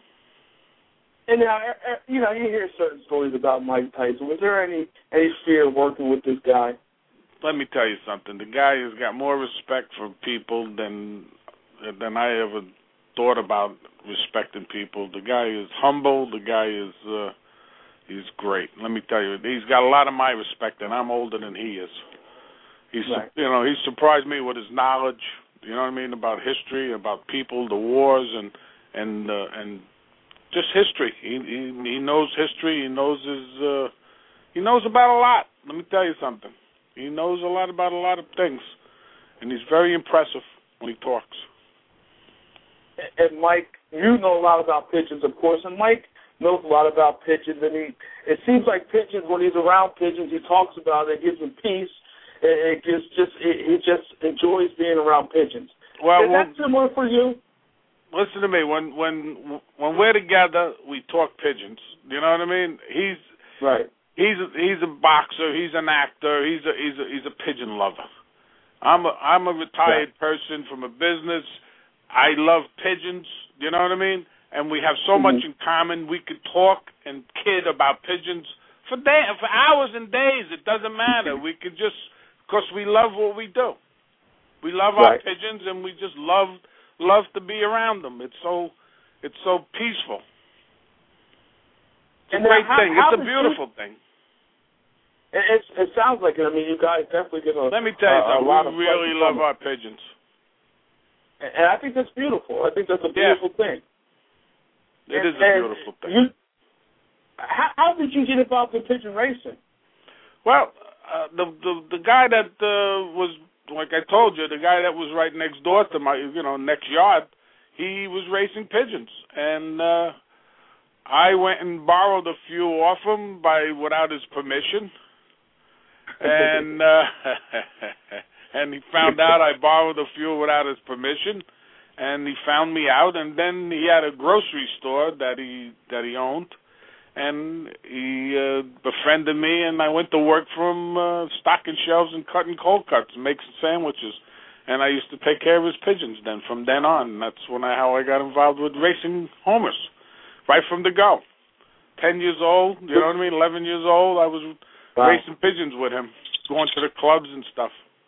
S2: And now, you know, you hear certain stories about Mike Tyson. Was there any any fear working with this guy?
S6: let me tell you something. The guy has got more respect for people than than I ever thought about respecting people. The guy is humble. The guy is uh, he's great. Let me tell you, he's got a lot of my respect, and I'm older than he is. He's
S2: right.
S6: you know he surprised me with his knowledge. You know what I mean, about history, about people, the wars, and and uh, and just history. He, he he knows history. He knows his uh, he knows about a lot. Let me tell you something. He knows a lot about a lot of things, and he's very impressive when he talks.
S2: And Mike, you know a lot about pigeons, of course, and Mike knows a lot about pigeons. And he, it seems like pigeons, when he's around pigeons, he talks about it. It gives him peace. It, it gives just it, he just enjoys being around pigeons.
S6: Well,
S2: is that similar for you?
S6: Listen to me. When when when we're together, we talk pigeons. You know what I mean? He's
S2: right.
S6: He's a, he's a boxer. He's an actor. He's a he's a he's a pigeon lover. I'm a I'm a retired right. person from a business. I love pigeons. You know what I mean? And we have so mm-hmm. much in common. We could talk and kid about pigeons for day for hours and days. It doesn't matter. We could just because we love what we do. We love
S2: right.
S6: our pigeons, and we just love love to be around them. It's so it's so peaceful. It's
S2: and
S6: a great
S2: how,
S6: thing.
S2: How
S6: it's a beautiful you, thing.
S2: It, it, it sounds like it. I mean, you guys definitely give a
S6: Let me tell you
S2: uh,
S6: something.
S2: A lot
S6: we really love our pigeons.
S2: And, and I think that's beautiful. I think that's a beautiful
S6: yeah.
S2: thing.
S6: It
S2: and,
S6: is a beautiful thing.
S2: You, how, how did you get involved in pigeon racing?
S6: Well, uh, the, the the guy that uh, was, like I told you, the guy that was right next door to my, you know, next yard, he was racing pigeons, and uh, I went and borrowed a few off him by without his permission, and uh, and he found out I borrowed a few without his permission, and he found me out, and then he had a grocery store that he that he owned, and he uh, befriended me, and I went to work for him, uh, stocking shelves and cutting cold cuts and making sandwiches, and I used to take care of his pigeons. Then from then on, that's when I how I got involved with racing homers. Right from the go. Ten years old, you know what I mean? Eleven years old, I was wow. racing pigeons with him, going to the clubs and stuff.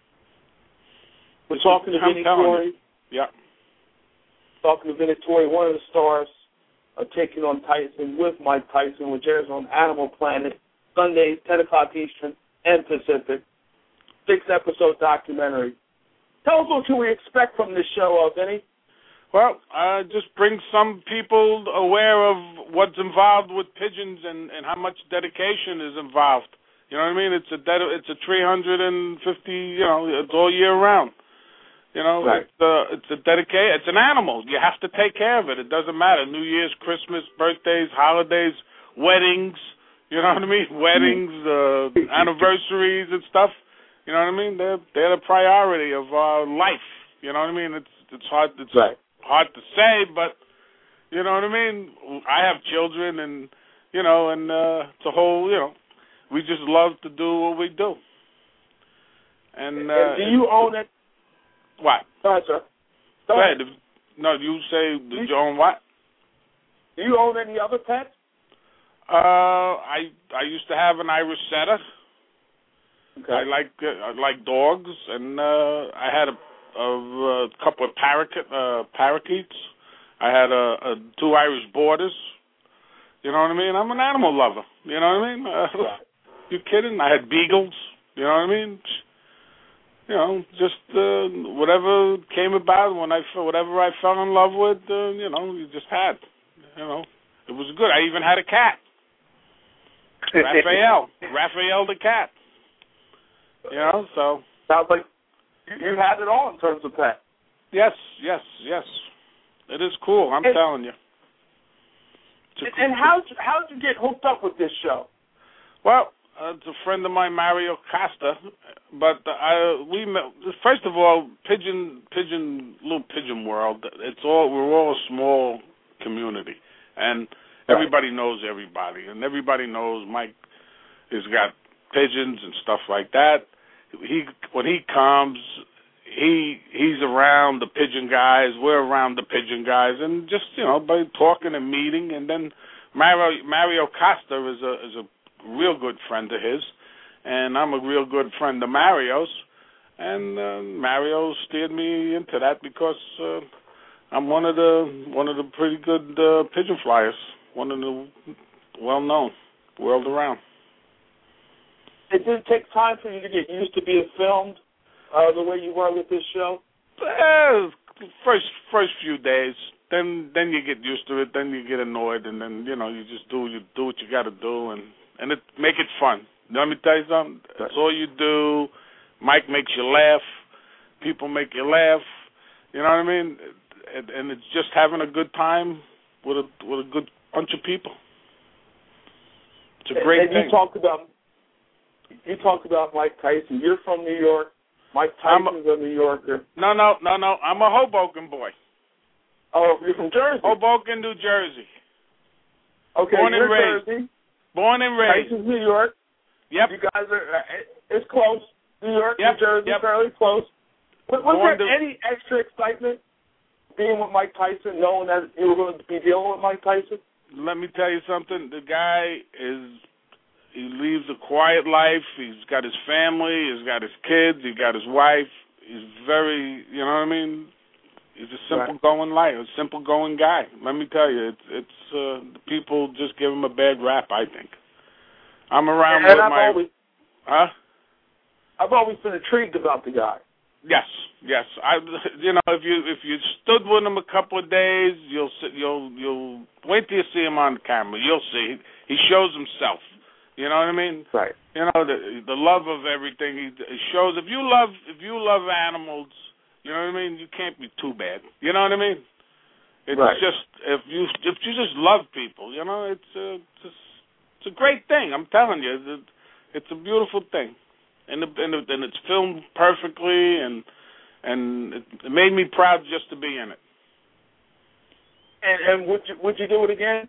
S2: We're talking to Vinny Torrey.
S6: Yeah.
S2: Talking to Vinny Torrey, one of the stars of Taking on Tyson with Mike Tyson, which airs on Animal Planet, Sundays, ten o'clock Eastern and Pacific. Six-episode documentary. Tell us what can we expect from this show, uh, Vinny?
S6: Well, uh, just bring some people aware of what's involved with pigeons and, and how much dedication is involved. You know what I mean? It's a ded- it's a three hundred fifty. You know, it's all year round. You know,
S2: right.
S6: it's uh, it's a dedication. It's an animal. You have to take care of it. It doesn't matter. New Year's, Christmas, birthdays, holidays, weddings. You know what I mean? Weddings, uh, anniversaries, and stuff. You know what I mean? They're they're the priority of our life. You know what I mean? It's it's hard. It's
S2: right.
S6: hard to say, but you know what I mean? I have children, and, you know, and uh, it's a whole, you know, we just love to do what we do. And, uh,
S2: and do you own it?
S6: What?
S2: Go ahead, sir. Go,
S6: Go
S2: ahead.
S6: ahead. No, you say, do you own what?
S2: Do you own any other pets?
S6: Uh, I I used to have an Irish setter.
S2: Okay.
S6: I like uh, I like dogs, and uh, I had a of a couple of parakeet, uh, parakeets. I had a, a two Irish Borders. You know what I mean? I'm an animal lover. You know what I mean? Uh, you kidding? I had beagles. You know what I mean? You know, just uh, whatever came about when I whatever I fell in love with. Uh, you know, you just had. You know, it was good. I even had a cat. Raphael, Raphael the cat. You know, so
S2: sounds like you had it all in terms of pet.
S6: Yes, yes, yes. It is cool. I'm
S2: and,
S6: telling you.
S2: And, and how how did you get hooked up with this show?
S6: Well, uh, it's a friend of mine, Mario Costa. But uh, I we met, first of all, pigeon pigeon little pigeon world. It's all we're all a small community, and everybody knows everybody, and everybody knows Mike has got pigeons and stuff like that. He when he comes, he he's around the pigeon guys. We're around the pigeon guys, and just you know by talking and meeting. And then Mario Mario Costa is a is a real good friend of his, and I'm a real good friend of Mario's, and uh, Mario steered me into that because uh, I'm one of the one of the pretty good uh, pigeon flyers, one of the well-known world around.
S2: It did take time for you to get used to being filmed uh, the way you were with this show?
S6: Uh, first first few days. Then then you get used to it. Then you get annoyed, and then you know you just do you do what you got to do, and and it make it fun. Let me tell you something. That's all you do. Mike makes you laugh. People make you laugh. You know what I mean? And, and it's just having a good time with a with a good bunch of people. It's a great
S2: and, and
S6: thing.
S2: You talked about you talked about Mike Tyson. You're from New York. Mike Tyson's a, a New Yorker.
S6: No, no, no, no. I'm a Hoboken boy.
S2: Oh, you're from Jersey?
S6: Hoboken, New Jersey.
S2: Okay,
S6: Born
S2: you're
S6: and raised.
S2: Jersey.
S6: Born and raised.
S2: Tyson's New York.
S6: Yep.
S2: You guys are, it's close. New York,
S6: yep.
S2: New Jersey,
S6: yep.
S2: fairly close. Was, was
S6: Born
S2: there
S6: to...
S2: any extra excitement being with Mike Tyson, knowing that you were going to be dealing with Mike Tyson?
S6: Let me tell you something. The guy is, he lives a quiet life. He's got his family. He's got his kids. He got his wife. He's very, you know what I mean? He's a simple right. going life, a simple going guy. Let me tell you, it's it's uh, the people just give him a bad rap. I think I'm around
S2: and
S6: with
S2: I've
S6: my.
S2: Always,
S6: huh?
S2: I've always been intrigued about the guy.
S6: Yes, yes. I, you know, if you if you stood with him a couple of days, you'll you'll you'll wait till you see him on camera. You'll see he shows himself. You know what I mean?
S2: Right.
S6: You know the the love of everything he, he shows. If you love if you love animals. You know what I mean? You can't be too bad. You know what I mean? It's
S2: right.
S6: just if you if you just love people, you know, it's a it's a, it's a great thing. I'm telling you, it's a, it's a beautiful thing, and the, and, the, and it's filmed perfectly, and and it, it made me proud just to be in it.
S2: And, and would you would you do it again?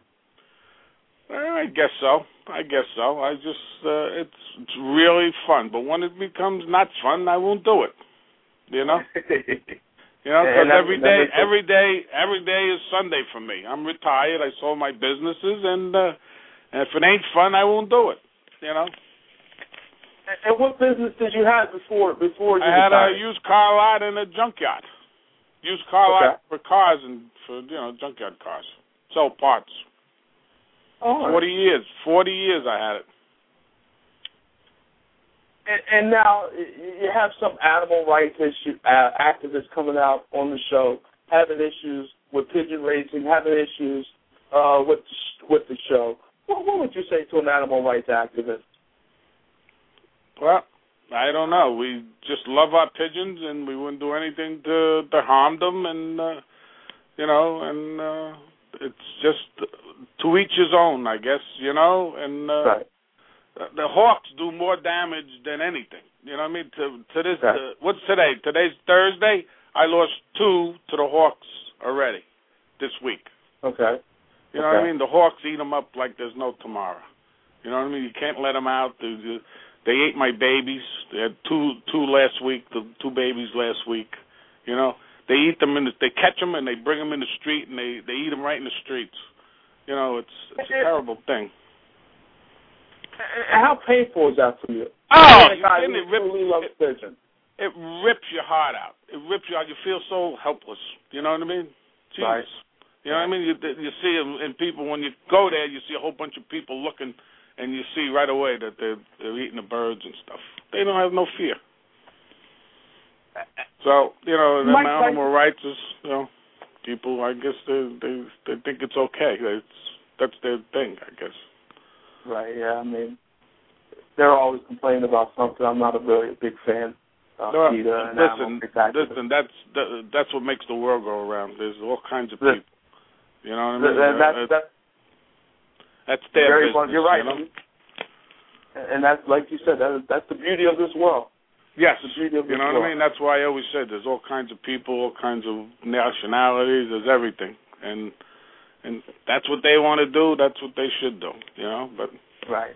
S6: I guess so. I guess so. I just uh, it's it's really fun, but when it becomes not fun, I won't do it. You know, you know, because every day, every day, every day is Sunday for me. I'm retired. I sold my businesses, and, uh, and if it ain't fun, I won't do it. You know.
S2: And, and what business did you have before? Before you
S6: I had
S2: retired?
S6: a used car lot and a junkyard. Used car
S2: okay.
S6: lot for cars and for you know junkyard cars. Sell parts.
S2: Oh,
S6: Forty years. Forty years I had it.
S2: And, and now you have some animal rights issue uh, activists coming out on the show, having issues with pigeon racing, having issues uh, with with the show. What, what would you say to an animal rights activist?
S6: Well, I don't know. We just love our pigeons, and we wouldn't do anything to to harm them, and uh, you know, and uh, it's just to each his own, I guess, you know, and. Uh,
S2: right.
S6: The hawks do more damage than anything. You know what I mean? To to this,
S2: okay.
S6: uh, what's today? Today's Thursday. I lost two to the hawks already this week.
S2: Okay.
S6: You know
S2: okay.
S6: what I mean? The hawks eat them up like there's no tomorrow. You know what I mean? You can't let them out. They, they ate my babies. They had two two last week. The two babies last week. You know, they eat them in the, they catch them and they bring them in the street and they they eat them right in the streets. You know, it's it's a terrible thing.
S2: How painful is that for you?
S6: Oh,
S2: you guy
S6: it,
S2: who
S6: rips,
S2: truly loves
S6: it,
S2: pigeon.
S6: it rips your heart out. It rips you out. You feel so helpless. You know what I mean? Jeez.
S2: Right.
S6: You know what I mean? You, you see them, and people, when you go there, you see a whole bunch of people looking, and you see right away that they're, they're eating the birds and stuff. They don't have no fear. So, you know, the animal rights is, you know, people, I guess they they, they think it's okay. It's, that's their thing, I guess.
S2: Right, yeah, I mean, they're always complaining about something. I'm not a really a big fan of
S6: no,
S2: PETA and
S6: listen, listen, that's that, that's what makes the world go around. There's all kinds of people. You know what I mean?
S2: That, that's,
S6: that's,
S2: that's,
S6: that's their
S2: very
S6: business.
S2: Fun. You're right.
S6: You know?
S2: And that's, like you said, that, that's the beauty of this world.
S6: Yes.
S2: The beauty of this
S6: you know
S2: world.
S6: what I mean? That's why I always said there's all kinds of people, all kinds of nationalities, there's everything. And and that's what they want to do, that's what they should do, you know? But
S2: right.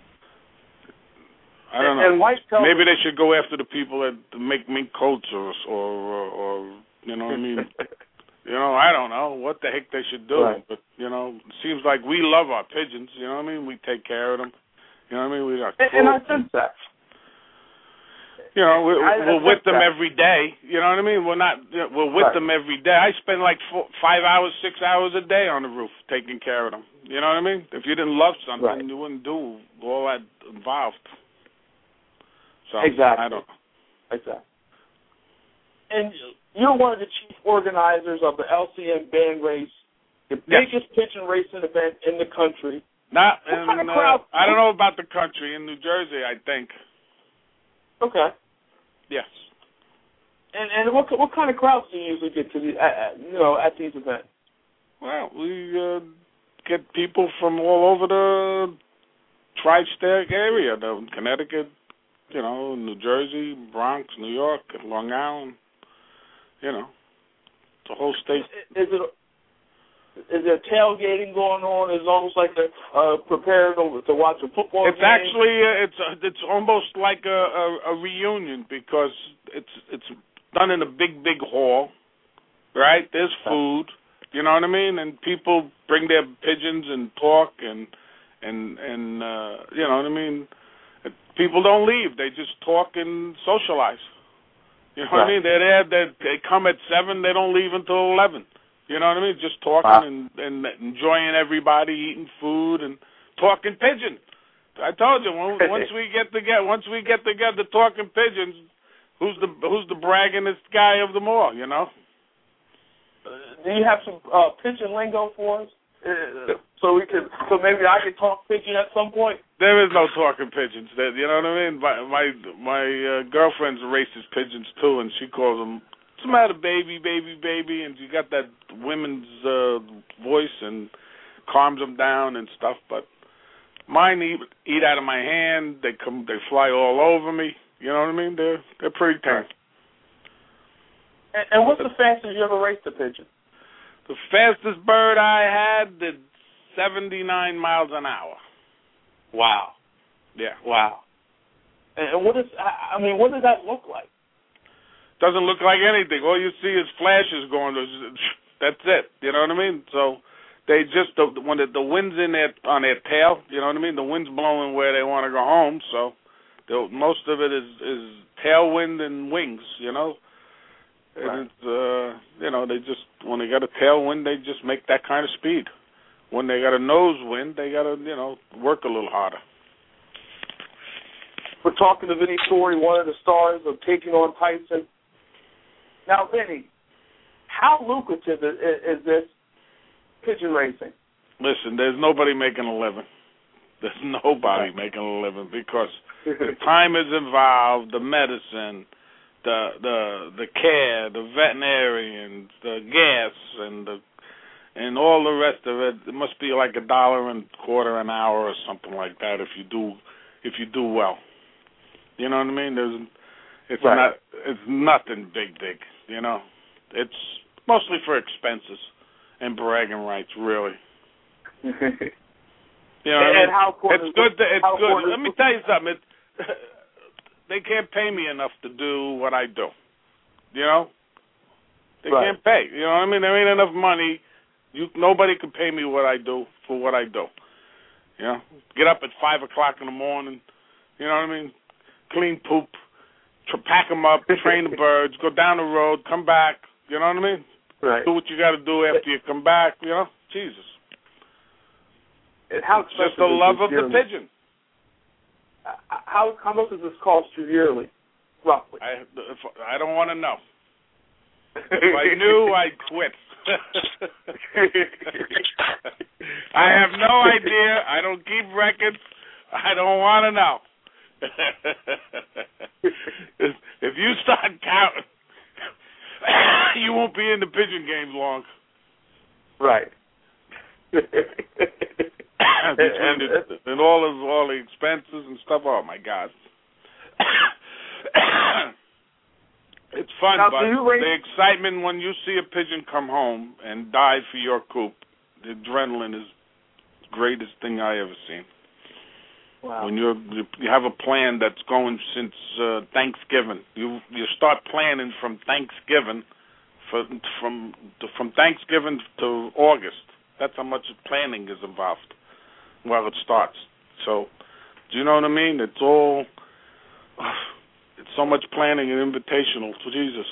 S6: I don't
S2: and,
S6: know.
S2: and
S6: Maybe they should go after the people that make mink coats or, or, or, or you know what I mean? You know, I don't know what the heck they should do.
S2: Right.
S6: But, you know, it seems like we love our pigeons, you know what I mean? We take care of them. You know what I mean? We got
S2: and, and I sense that.
S6: You know, we're,
S2: I,
S6: we're with them
S2: that.
S6: every day. You know what I mean? We're not. You know, we're with
S2: right.
S6: them every day. I spend like four, five hours, six hours a day on the roof taking care of them. You know what I mean? If you didn't love something,
S2: right.
S6: you wouldn't do all that involved. So
S2: exactly.
S6: I don't.
S2: Exactly. And you're one of the chief organizers of the L C M band race, the biggest
S6: yes.
S2: pigeon racing event in the country.
S6: Not
S2: what
S6: in.
S2: Kind of crowd?
S6: Uh, I don't know about the country. In New Jersey, I think.
S2: Okay.
S6: Yes.
S2: And and what what kind of crowds do you usually get to the uh, you know at these events?
S6: Well, we uh, get people from all over the tri-state area, the Connecticut, you know, New Jersey, Bronx, New York, Long Island, you know, the whole state.
S2: Is it is there tailgating going on? Is it almost like they're uh, prepared to watch a football
S6: it's
S2: game?
S6: It's actually uh, it's uh, it's almost like a, a, a reunion because it's it's done in a big big hall, right? There's food, you know what I mean, and people bring their pigeons and talk and and and uh, you know what I mean. People don't leave; they just talk and socialize. You know
S2: right.
S6: what I mean? They're there. They they come at seven. They don't leave until eleven. You know what I mean? Just talking
S2: wow.
S6: and, and enjoying everybody, eating food and talking pigeon. I told you once we get together, once we get together talking pigeons, who's the who's the bragginest guy of them all? You know.
S2: Uh, do you have some uh, pigeon lingo for us? Uh, so we could, so maybe I could talk pigeon at some point.
S6: There is no talking pigeons. There, you know what I mean? My my my uh, girlfriend's raises pigeons too, and she calls them. What's the matter, baby, baby, baby? And you got that women's uh, voice and calms them down and stuff. But mine eat, eat out of my hand. They come, they fly all over me. You know what I mean? They're they're pretty tame.
S2: And, and what's the fastest you ever raced a pigeon?
S6: The fastest bird I had did seventy-nine miles an hour.
S2: Wow.
S6: Yeah.
S2: Wow. And what is? I mean, what does that look like?
S6: Doesn't look like anything. All you see is flashes going. That's it. You know what I mean? So they just the, when the, the wind's in their on their tail. You know what I mean? The wind's blowing where they want to go home. So most of it is is tailwind and wings. You know. And
S2: right.
S6: it's, uh, you know, they just when they got a tailwind, they just make that kind of speed. When they got a nose wind, they got to you know work a little harder.
S2: We're talking to Vinny Story, one of the stars of Taking on Tyson. Now, Vinny, how lucrative is, is this pigeon racing?
S6: Listen, there's nobody making a living. There's nobody making a living because the time is involved, the medicine, the the the care, the veterinarian, the gas, and the and all the rest of it. It must be like a dollar and a quarter an hour or something like that if you do if you do well. You know what I mean? There's it's
S2: right.
S6: not it's nothing big big. You know, it's mostly for expenses and bragging rights, really. You know,
S2: and,
S6: I mean?
S2: and how
S6: it's good. To, it's good.
S2: important.
S6: Let me tell you something. It, they can't pay me enough to do what I do. You know, they
S2: right.
S6: can't pay. You know what I mean? There ain't enough money. You nobody can pay me what I do for what I do. You know, get up at five o'clock in the morning. You know what I mean? Clean poop. Pack them up, train the birds, go down the road, come back. You know what I mean?
S2: Right.
S6: Do what you got to do after you come back. You know, Jesus.
S2: And how
S6: it's just the love of
S2: yearly?
S6: the pigeon.
S2: How how much does this cost you yearly, roughly?
S6: I if, I don't want to know. If I knew, I'd quit. I have no idea. I don't keep records. I don't want to know. if, if you start counting, you won't be in the pigeon games long.
S2: Right.
S6: Between the, and all of all the expenses and stuff. Oh my God. It's fun,
S2: now,
S6: but
S2: raise-
S6: the excitement when you see a pigeon come home and die for your coop, the adrenaline is the greatest thing I ever seen.
S2: Wow.
S6: When you're, you have a plan that's going since uh, Thanksgiving, you you start planning from Thanksgiving, for, from from Thanksgiving to August. That's how much planning is involved. Well, it starts. So, do you know what I mean? It's all. it's so much planning and invitational. Jesus.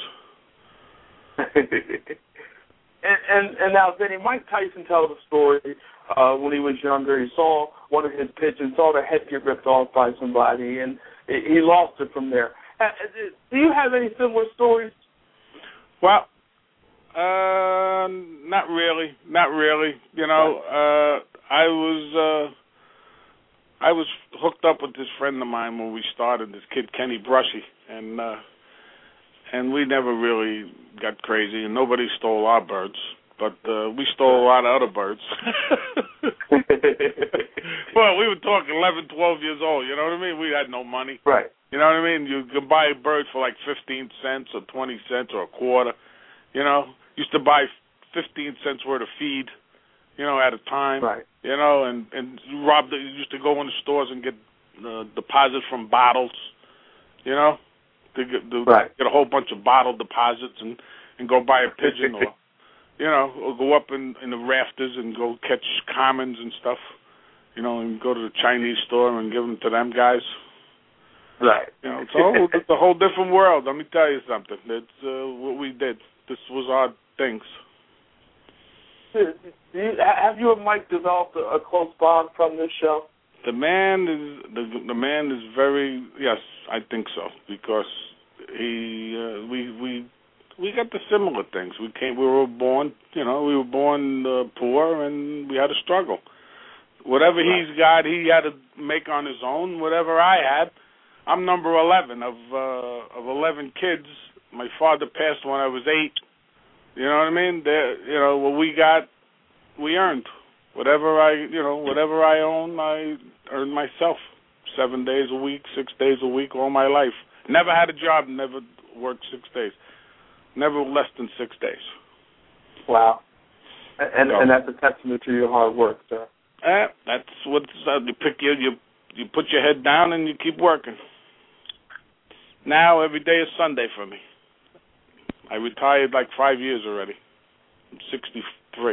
S2: and, and and now, Vinny, Mike Tyson tells a story uh, when he was younger. He saw one of his pigeons, saw the head get ripped off by somebody, and he lost it from there. Do you have any similar stories?
S6: Well, uh, not really, not really. You know, uh, I was uh, I was hooked up with this friend of mine when we started. This kid Kenny Brushy, and uh, and we never really got crazy, and nobody stole our birds, but uh, we stole a lot of other birds. Well, we were talking eleven, twelve years old. You know what I mean? We had no money.
S2: Right.
S6: You know what I mean? You could buy a bird for like fifteen cents or twenty cents or a quarter. You know, used to buy fifteen cents worth of feed, you know, at a time.
S2: Right.
S6: You know, and, and rob the, used to go in the stores and get uh, deposits from bottles, you know, to get, to
S2: right.
S6: get a whole bunch of bottle deposits and, and go buy a pigeon or, you know, or go up in, in the rafters and go catch commons and stuff, you know, and go to the Chinese store and give them to them guys.
S2: Right.
S6: You know, it's a whole, it's a whole different world. Let me tell you something. It's uh, what we did. This was our things.
S2: Do you, have you and Mike developed a, a close bond from this show?
S6: The man is the the man is very yes, I think so, because he uh, we we we got the similar things. We came we were born you know we were born uh, poor, and we had to struggle. Whatever right. he's got, he had to make on his own. Whatever I had. I'm number eleven of uh, of eleven kids. My father passed when I was eight. You know what I mean? They're, you know what we got, we earned. Whatever I, you know, whatever I own, I earned myself. Seven days a week, six days a week, all my life. Never had a job. Never worked six days. Never less than six days.
S2: Wow. And
S6: so,
S2: and that's a testament to your hard work, sir.
S6: Eh, that's what uh, you pick your you you put your head down and you keep working. Now every day is Sunday for me. I retired like five years already. I'm sixty-three.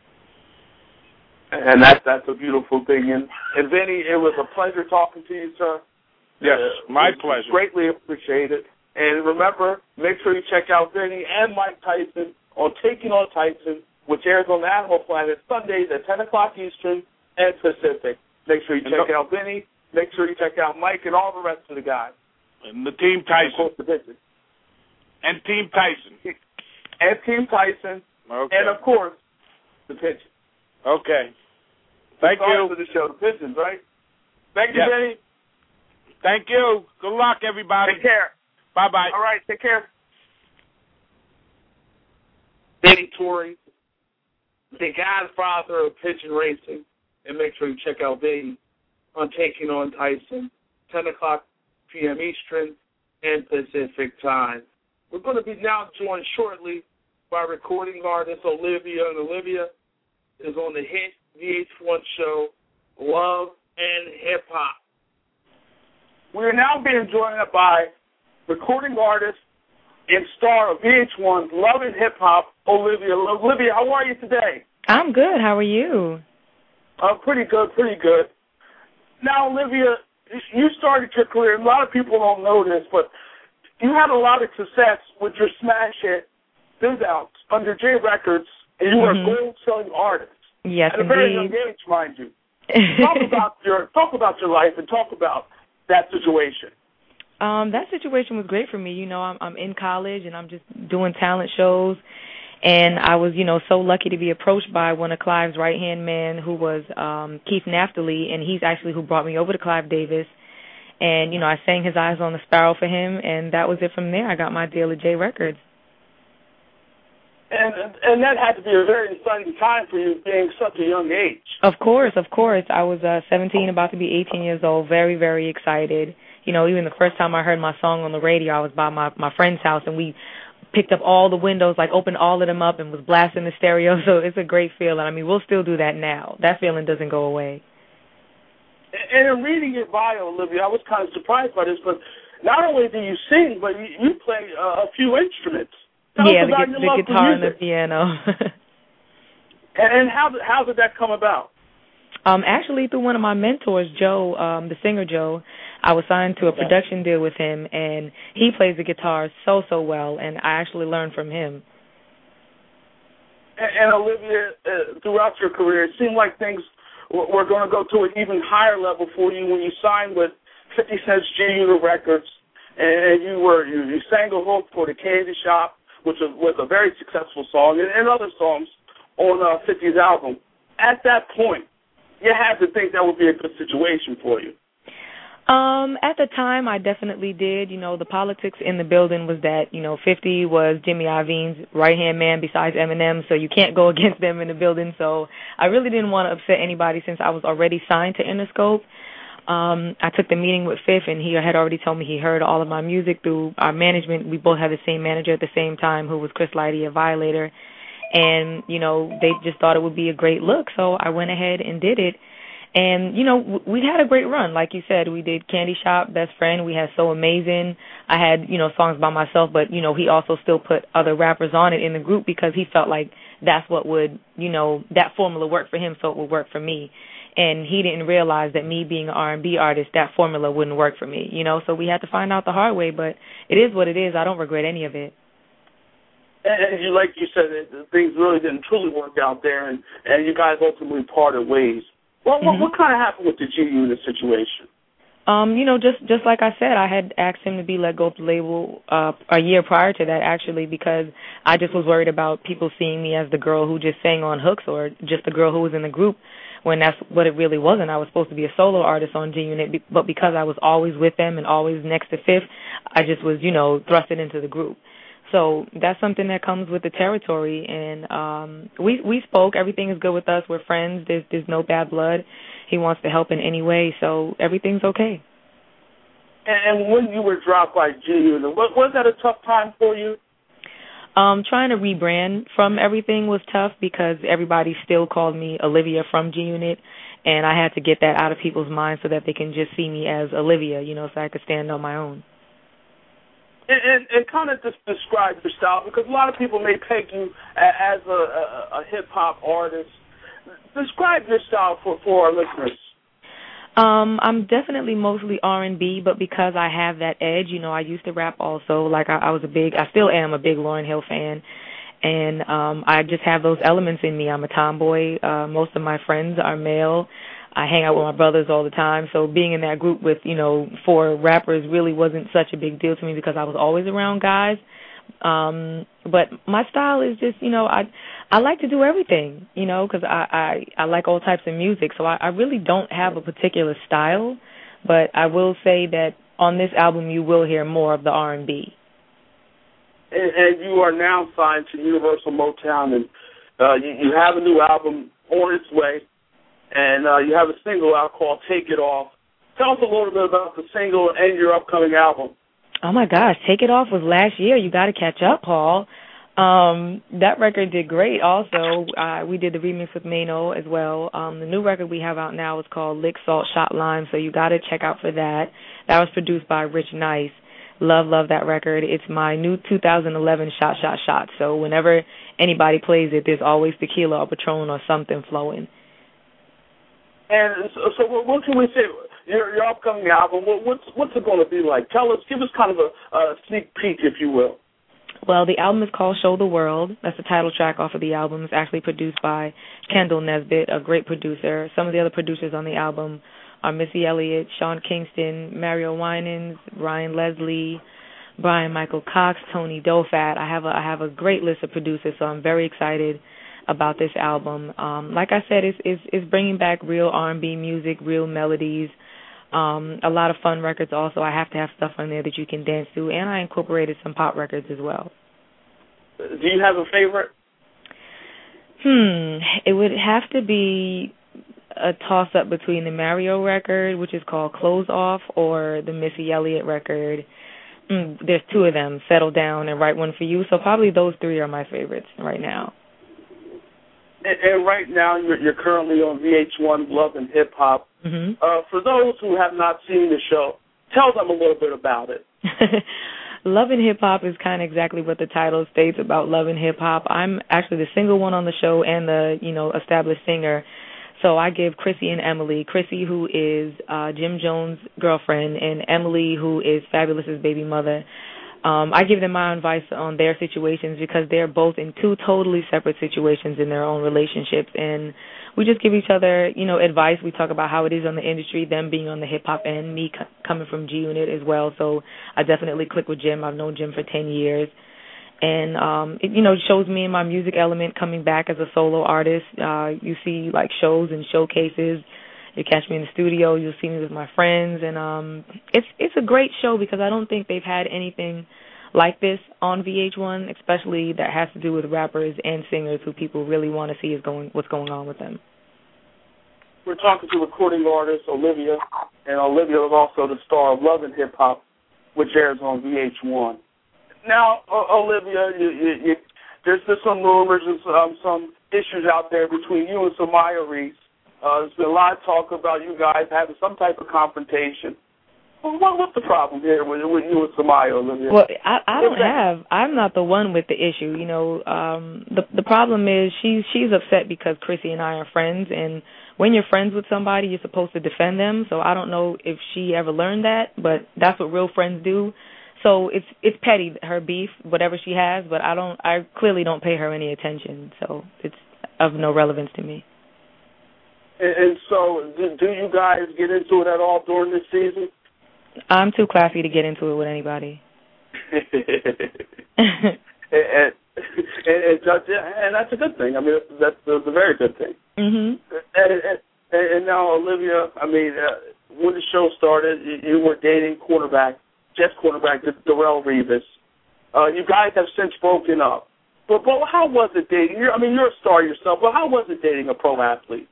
S2: And that's that's a beautiful thing. And, and Vinny, it was a pleasure talking to you, sir.
S6: Yes,
S2: uh,
S6: my pleasure.
S2: Greatly appreciated. And remember, make sure you check out Vinny and Mike Tyson on Taking on Tyson, which airs on the Animal Planet Sundays at ten o'clock Eastern and Pacific. Make sure you
S6: and
S2: check
S6: no-
S2: out Vinny. Make sure you check out Mike and all the rest of the guys.
S6: And the Team Tyson.
S2: And, the
S6: and Team Tyson.
S2: And Team Tyson.
S6: Okay.
S2: And, of course, the Pigeons.
S6: Okay. Thank
S2: Sorry
S6: you.
S2: for the show, the Pigeons, right? Thank you,
S6: yes.
S2: Vinny.
S6: Thank you. Good luck, everybody.
S2: Take care.
S6: Bye-bye.
S2: All right, take care. Vinny Torrey, the godfather of pigeon racing. And make sure you check out Vinny on Taking on Tyson, ten o'clock p.m. Eastern and Pacific time. We're going to be now joined shortly by recording artist Olivia, and Olivia is on the hit V H one show, Love and Hip Hop. We are now being joined by recording artist and star of V H one's Love and Hip Hop, Olivia. Olivia, how are you today?
S1: I'm good. How are you?
S2: Uh, pretty good, pretty good. Now, Olivia, you started your career. A lot of people don't know this, but you had a lot of success with your smash hit, Biz Outs, under J Records, and you were mm-hmm. a gold-selling artist.
S1: Yes,
S2: at a
S1: indeed.
S2: very young age, mind you. talk about your talk about your life and talk about that situation.
S1: Um, that situation was great for me. You know, I'm, I'm in college and I'm just doing talent shows. And I was, you know, so lucky to be approached by one of Clive's right-hand men, who was um, Keith Naftali, and he's actually who brought me over to Clive Davis. And, you know, I sang His Eyes on the Sparrow for him, and that was it from there. I got my deal at J Records.
S2: And and that had to be a very exciting time for you, being such a young age.
S1: Of course, of course. I was uh, seventeen, about to be eighteen years old, very, very excited. You know, even the first time I heard my song on the radio, I was by my, my friend's house, and we picked up all the windows, like opened all of them up and was blasting the stereo. So it's a great feeling. I mean, we'll still do that now. That feeling doesn't go away.
S2: And in reading your bio, Olivia, I was kind of surprised by this, but not only do you sing, but you, you play uh, a few instruments. Tell
S1: yeah,
S2: us about
S1: the,
S2: your
S1: the
S2: love
S1: guitar
S2: for
S1: and the piano.
S2: and, and how did, how did that come about?
S1: Um, actually, through one of my mentors, Joe, um, the singer Joe. I was signed to a production deal with him, and he plays the guitar so, so well, and I actually learned from him.
S2: And, and Olivia, uh, throughout your career, it seemed like things were, were going to go to an even higher level for you when you signed with fifty Cent's G-Unit Records, and you were you, you sang a hook for the Candy Shop, which was, was a very successful song, and, and other songs on uh, fifty's album. At that point, you had to think that would be a good situation for you.
S1: Um, at the time, I definitely did. You know, the politics in the building was that, you know, fifty was Jimmy Iovine's right-hand man besides Eminem, so you can't go against them in the building. So I really didn't want to upset anybody since I was already signed to Interscope. Um, I took the meeting with Fifth, and he had already told me he heard all of my music through our management. We both had the same manager at the same time, who was Chris Lighty of Violator. And, you know, they just thought it would be a great look, so I went ahead and did it. And, you know, we had a great run. Like you said, we did Candy Shop, Best Friend. We had So Amazing. I had, you know, songs by myself, but, you know, he also still put other rappers on it in the group because he felt like that's what would, you know, that formula worked for him, so it would work for me. And he didn't realize that me being an R and B artist, that formula wouldn't work for me, you know. So we had to find out the hard way, but it is what it is. I don't regret any of it.
S2: And you, like you said, things really didn't truly work out there, and, and you guys ultimately parted ways. Well, mm-hmm. what, what kind of happened with the G-Unit situation?
S1: Um, you know, just just like I said, I had asked him to be let go of the label uh, a year prior to that, actually, because I just was worried about people seeing me as the girl who just sang on hooks or just the girl who was in the group, when that's what it really wasn't. I was supposed to be a solo artist on G-Unit, but because I was always with them and always next to Fifth, I just was, you know, thrusted into the group. So that's something that comes with the territory, and um, we we spoke. Everything is good with us. We're friends. There's there's no bad blood. He wants to help in any way, so everything's okay.
S2: And, and when you were dropped by G-Unit, was, was that a tough time for you?
S1: Um, trying to rebrand from everything was tough because everybody still called me Olivia from G-Unit, and I had to get that out of people's minds so that they can just see me as Olivia, you know, so I could stand on my own.
S2: And, and, and kind of just describe your style, because a lot of people may peg you as a, a, a hip-hop artist. Describe your style for, for our listeners.
S1: Um, I'm definitely mostly R and B, but because I have that edge, you know, I used to rap also. Like I, I was a big, I still am a big Lauryn Hill fan, and um, I just have those elements in me. I'm a tomboy. Uh, most of my friends are male. I hang out with my brothers all the time, so being in that group with, you know, four rappers really wasn't such a big deal to me because I was always around guys. Um, but my style is just, you know, I I like to do everything, you know, because I, I, I like all types of music, so I, I really don't have a particular style, but I will say that on this album you will hear more of the R and B.
S2: And, and you are now signed to Universal Motown, and uh, you, you have a new album on its way. And uh, you have a single out called Take It Off. Tell us a little bit about the single and your upcoming album.
S1: Oh, my gosh. Take It Off was last year. You got to catch up, Paul. Um, that record did great also. Uh, we did the remix with Mano as well. Um, the new record we have out now is called Lick, Salt, Shot, Lime, so you got to check out for that. That was produced by Rich Nice. Love, love that record. It's my new two thousand eleven Shot, Shot, Shot. So whenever anybody plays it, there's always tequila or Patron or something flowing.
S2: And so, so what can we say? Your, your upcoming album, what's what's it going to be like? Tell us, give us kind of a, a sneak peek, if you will.
S1: Well, the album is called Show the World. That's the title track off of the album. It's actually produced by Kendall Nesbitt, a great producer. Some of the other producers on the album are Missy Elliott, Sean Kingston, Mario Winans, Ryan Leslie, Brian Michael Cox, Tony Dofat. I have a I have a great list of producers, so I'm very excited about this album. Um, like I said, it's, it's, it's bringing back real R and B music, real melodies, um, a lot of fun records also. I have to have stuff on there that you can dance to, and I incorporated some pop records as well.
S2: Do you have a favorite?
S1: Hmm, it would have to be a toss-up between the Mario record, which is called Close Off, or the Missy Elliott record. Mm, there's two of them, Settle Down and Write One For You, so probably those three are my favorites right now.
S2: And, and right now, you're, you're currently on V H one, Love and Hip Hop.
S1: Mm-hmm.
S2: Uh, for those who have not seen the show, tell them a little bit about it.
S1: Love and Hip Hop is kind of exactly what the title states about love and hip hop. I'm actually the single one on the show and the, you know, established singer. So I give Chrissy and Emily, Chrissy who is uh, Jim Jones' girlfriend, and Emily who is Fabulous's baby mother. Um, I give them my advice on their situations because they're both in two totally separate situations in their own relationships, and we just give each other, you know, advice. We talk about how it is on the industry, them being on the hip-hop end, me c- coming from G-Unit as well. So I definitely click with Jim. I've known Jim for ten years. And, um, it, you know, shows me in my music element coming back as a solo artist. Uh, you see, like, shows and showcases. You catch me in the studio. You'll see me with my friends. And um, it's it's a great show because I don't think they've had anything like this on V H one, especially that has to do with rappers and singers who people really want to see is going what's going on with them.
S2: We're talking to recording artist Olivia, and Olivia is also the star of Love and Hip Hop, which airs on V H one. Now, uh, Olivia, you, you, you, there's just some rumors and some, some issues out there between you and Samaya Reese. Uh, there's been a lot of talk about you guys having some type of confrontation. Well, what, what's the problem here with, with you and Samaya, Olivia?
S1: Well, I, I don't have. I'm not the one with the issue. You know, um, the the problem is she's she's upset because Chrissy and I are friends, and when you're friends with somebody, you're supposed to defend them. So I don't know if she ever learned that, but that's what real friends do. So it's it's petty, her beef, whatever she has, but I don't. I clearly don't pay her any attention, so it's of no relevance to me.
S2: And, and so, do, do you guys get into it at all during this season?
S1: I'm too classy to get into it with anybody.
S2: and, and, and, and that's a good thing. I mean, that's, that's a very good thing.
S1: Mm-hmm.
S2: And, and, and now, Olivia, I mean, uh, when the show started, you, you were dating quarterback, Jets quarterback, Darrelle Revis. Uh, you guys have since broken up. But, but how was it dating? You're, I mean, you're a star yourself, but how was it dating a pro athlete?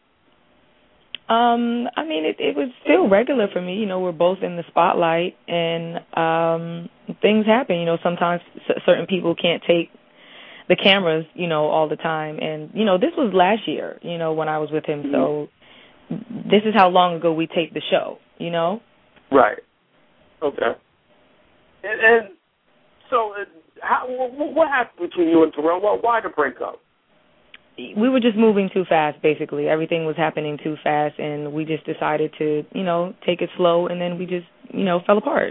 S1: Um, I mean, it, it was still regular for me. You know, we're both in the spotlight, and um, things happen. You know, sometimes c- certain people can't take the cameras, you know, all the time. And, you know, this was last year, you know, when I was with him. Mm-hmm. So this is how long ago we taped the show, you know?
S2: Right. Okay. And, and so uh, how, what happened between you and Darrelle? Well, why the breakup?
S1: We were just moving too fast, basically. Everything was happening too fast, and we just decided to, you know, take it slow, and then we just, you know, fell apart.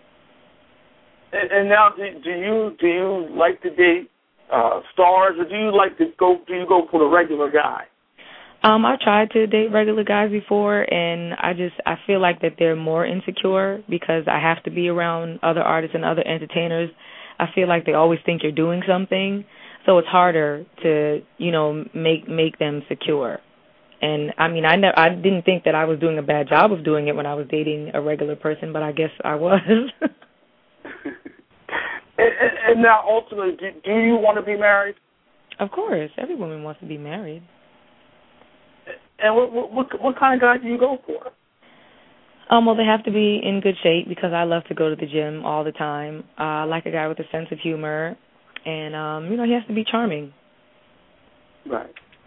S2: And, and now, do, do you do you like to date uh, stars, or do you like to go? Do you go for the regular guy?
S1: Um, I tried to date regular guys before, and I just I feel like that they're more insecure because I have to be around other artists and other entertainers. I feel like they always think you're doing something. So it's harder to, you know, make make them secure. And, I mean, I, ne- I didn't think that I was doing a bad job of doing it when I was dating a regular person, but I guess I was.
S2: and, and, and now, ultimately, do, do you want to be married?
S1: Of course. Every woman wants to be married.
S2: And what what, what kind of guy do you go for?
S1: Um, well, they have to be in good shape because I love to go to the gym all the time. Uh, I like a guy with a sense of humor. And, um, you know, he has to be charming.
S2: Right.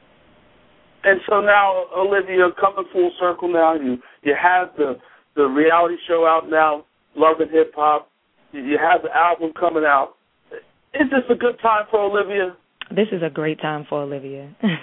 S2: And so now, Olivia, coming full circle now, you, you have the, the reality show out now, Love and Hip Hop. You have the album coming out. Is this a good time for Olivia?
S1: This is a great time for Olivia.
S2: and,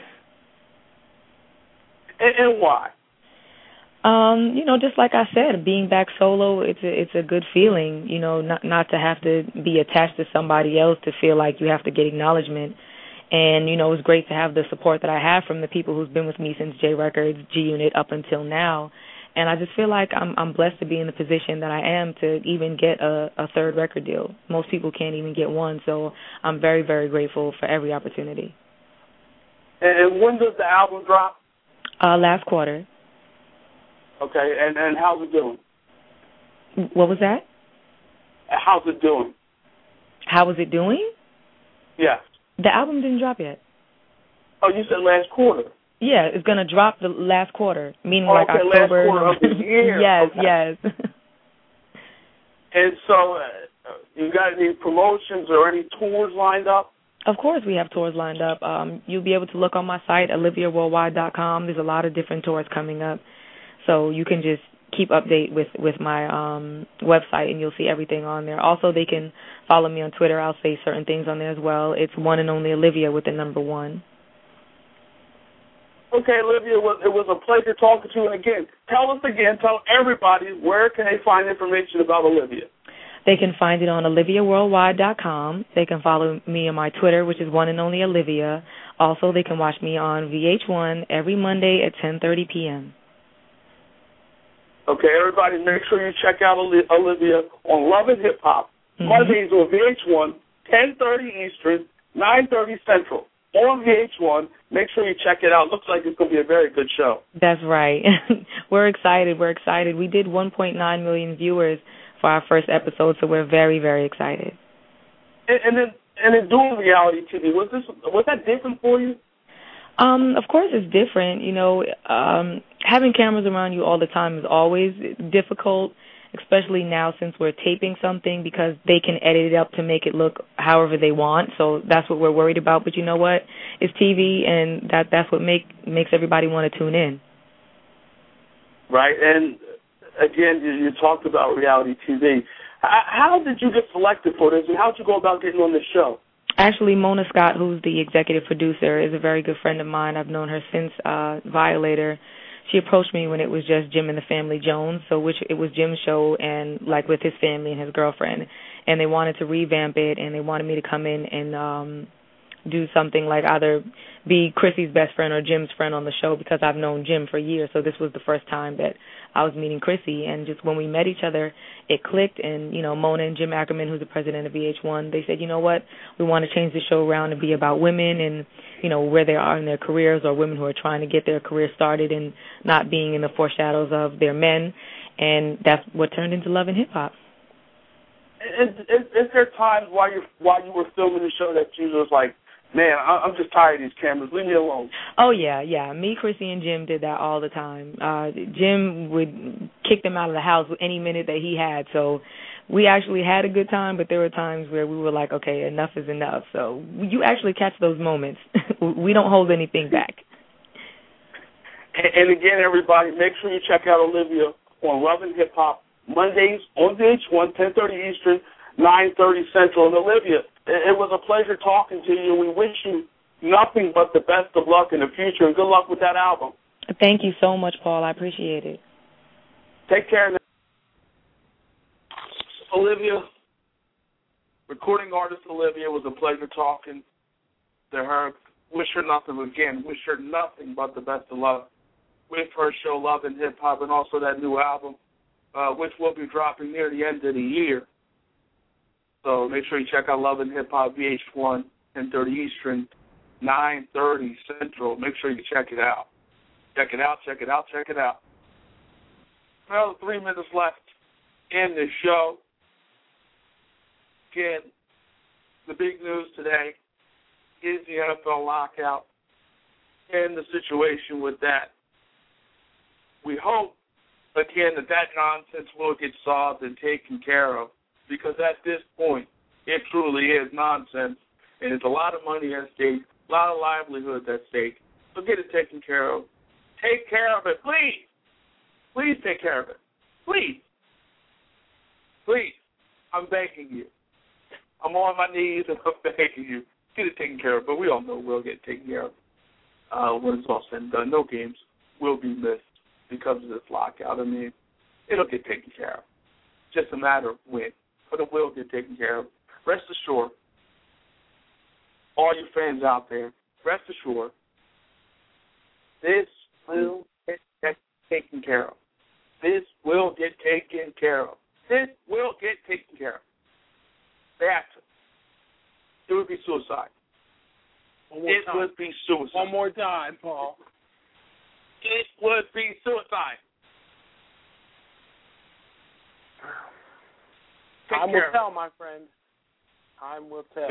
S2: and why?
S1: Um, you know, just like I said, being back solo, it's a, it's a good feeling, you know, not not to have to be attached to somebody else to feel like you have to get acknowledgement. And, you know, it's great to have the support that I have from the people who's been with me since J Records, G-Unit, up until now. And I just feel like I'm I'm blessed to be in the position that I am to even get a, a third record deal. Most people can't even get one, so I'm very, very grateful for every opportunity.
S2: And when does the album drop?
S1: Uh, last quarter.
S2: Okay, and, and how's it doing?
S1: What was that?
S2: How's it doing?
S1: How was it doing?
S2: Yes.
S1: The album didn't drop yet.
S2: Oh, you said last quarter.
S1: Yeah, it's going to drop the last quarter, meaning
S2: oh,
S1: like
S2: okay,
S1: October.
S2: Last quarter of the year.
S1: yes,
S2: okay.
S1: yes.
S2: And so uh, you got any promotions or any tours lined up?
S1: Of course we have tours lined up. Um, you'll be able to look on my site, olivia worldwide dot com. There's a lot of different tours coming up. So you can just keep update with, with my um, website, and you'll see everything on there. Also, they can follow me on Twitter. I'll say certain things on there as well. It's one and only Olivia with the number one.
S2: Okay, Olivia, it was, it was a pleasure talking to you. And again, tell us again, tell everybody, where can they find information about Olivia?
S1: They can find it on olivia worldwide dot com. They can follow me on my Twitter, which is one and only Olivia. Also, they can watch me on V H one every Monday at ten thirty p.m.
S2: Okay, everybody, make sure you check out Olivia on Love and Hip Hop. Mm-hmm. Mondays on V H one, ten thirty Eastern, nine thirty Central. On V H one, make sure you check it out. Looks like it's going to be a very good show.
S1: That's right. We're excited. We're excited. We did one point nine million viewers for our first episode, so we're very, very excited.
S2: And, and then, and then doing reality T V, was this was that different for you?
S1: Um, of course, it's different. You know, um, having cameras around you all the time is always difficult, especially now since we're taping something, because they can edit it up to make it look however they want. So that's what we're worried about. But you know what? It's T V, and that that's what make makes everybody want to tune in.
S2: Right, and again, you, you talked about reality T V. How did you get selected for this, and how did you go about getting on this show?
S1: Actually, Mona Scott, who's the executive producer, is a very good friend of mine. I've known her since uh, Violator. She approached me when it was just Jim and the Family Jones, so which it was Jim's show, and like with his family and his girlfriend, and they wanted to revamp it, and they wanted me to come in and um, do something like either be Chrissy's best friend or Jim's friend on the show, because I've known Jim for years, so this was the first time that I was meeting Chrissy, and just when we met each other, it clicked, and, you know, Mona and Jim Ackerman, who's the president of V H one, they said, you know what, we want to change the show around and be about women and, you know, where they are in their careers, or women who are trying to get their career started and not being in the foreshadows of their men, and that's what turned into Love and Hip Hop.
S2: Is, is, is there times while you while you were filming the show that you was like, man, I'm just tired of these cameras. Leave me alone.
S1: Oh, yeah, yeah. Me, Chrissy, and Jim did that all the time. Uh, Jim would kick them out of the house any minute that he had. So we actually had a good time, but there were times where we were like, okay, enough is enough. So you actually catch those moments. We don't hold anything back.
S2: And, and again, everybody, make sure you check out Olivia on Love and Hip Hop, Mondays on V H one, ten thirty Eastern, nine thirty Central. And Olivia, it was a pleasure talking to you. We wish you nothing but the best of luck in the future, and good luck with that album.
S1: Thank you so much, Paul. I appreciate it.
S2: Take care. Olivia, recording artist Olivia, it was a pleasure talking to her. Wish her nothing again. Wish her nothing but the best of luck with her show, Love and Hip Hop, and also that new album, uh, which will be dropping near the end of the year. So make sure you check out Love and Hip Hop, V H one, ten thirty Eastern, nine thirty Central. Make sure you check it out. Check it out, check it out, check it out. Well, three minutes left in the show. Again, the big news today is the N F L lockout and the situation with that. We hope, again, that that nonsense will get solved and taken care of, because at this point, it truly is nonsense, and there's a lot of money at stake, a lot of livelihoods at stake. So get it taken care of. Take care of it, please. Please take care of it. Please. Please. I'm begging you. I'm on my knees and I'm begging you. Get it taken care of. But we all know we'll get taken care of uh, when it's all said and done. No games will be missed because of this lockout. I mean, it'll get taken care of. Just a matter of when. But it will get taken care of. Rest assured, all you fans out there, rest assured, this will get taken care of. This will get taken care of. This will get taken care of. They have to. It would be suicide. It
S5: time.
S2: would be suicide.
S5: One more time, Paul.
S2: It would be suicide. Take
S5: Time
S2: care.
S5: will tell, my friend. Time will tell.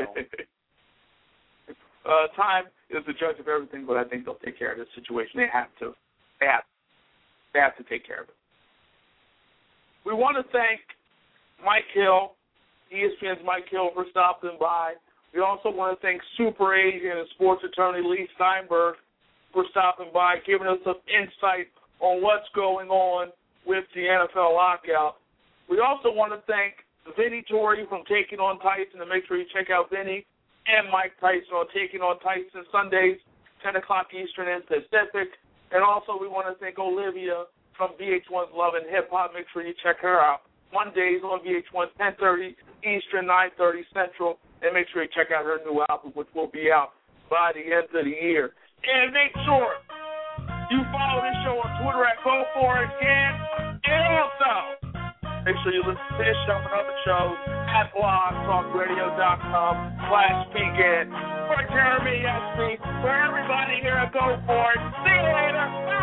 S2: uh, time is the judge of everything, but I think they'll take care of this situation. They have to. They have, they have to take care of it. We want to thank Mike Hill, E S P N's Mike Hill, for stopping by. We also want to thank super agent and sports attorney Lee Steinberg for stopping by, giving us some insight on what's going on with the N F L lockout. We also want to thank Vinny Torrey from Taking on Tyson, and make sure you check out Vinny and Mike Tyson on Taking on Tyson Sundays, ten o'clock Eastern and Pacific. And also we want to thank Olivia from V H one's Love and Hip Hop. Make sure you check her out. Mondays on V H one, ten thirty Eastern, nine thirty Central. And make sure you check out her new album, which will be out by the end of the year. And make sure you follow this show on Twitter at Go For It Can. And also, make sure you listen to this show and other shows at blogtalkradio.com slash Pecan. For Jeremy Espy, for everybody here at Go For It, see you later. Bye.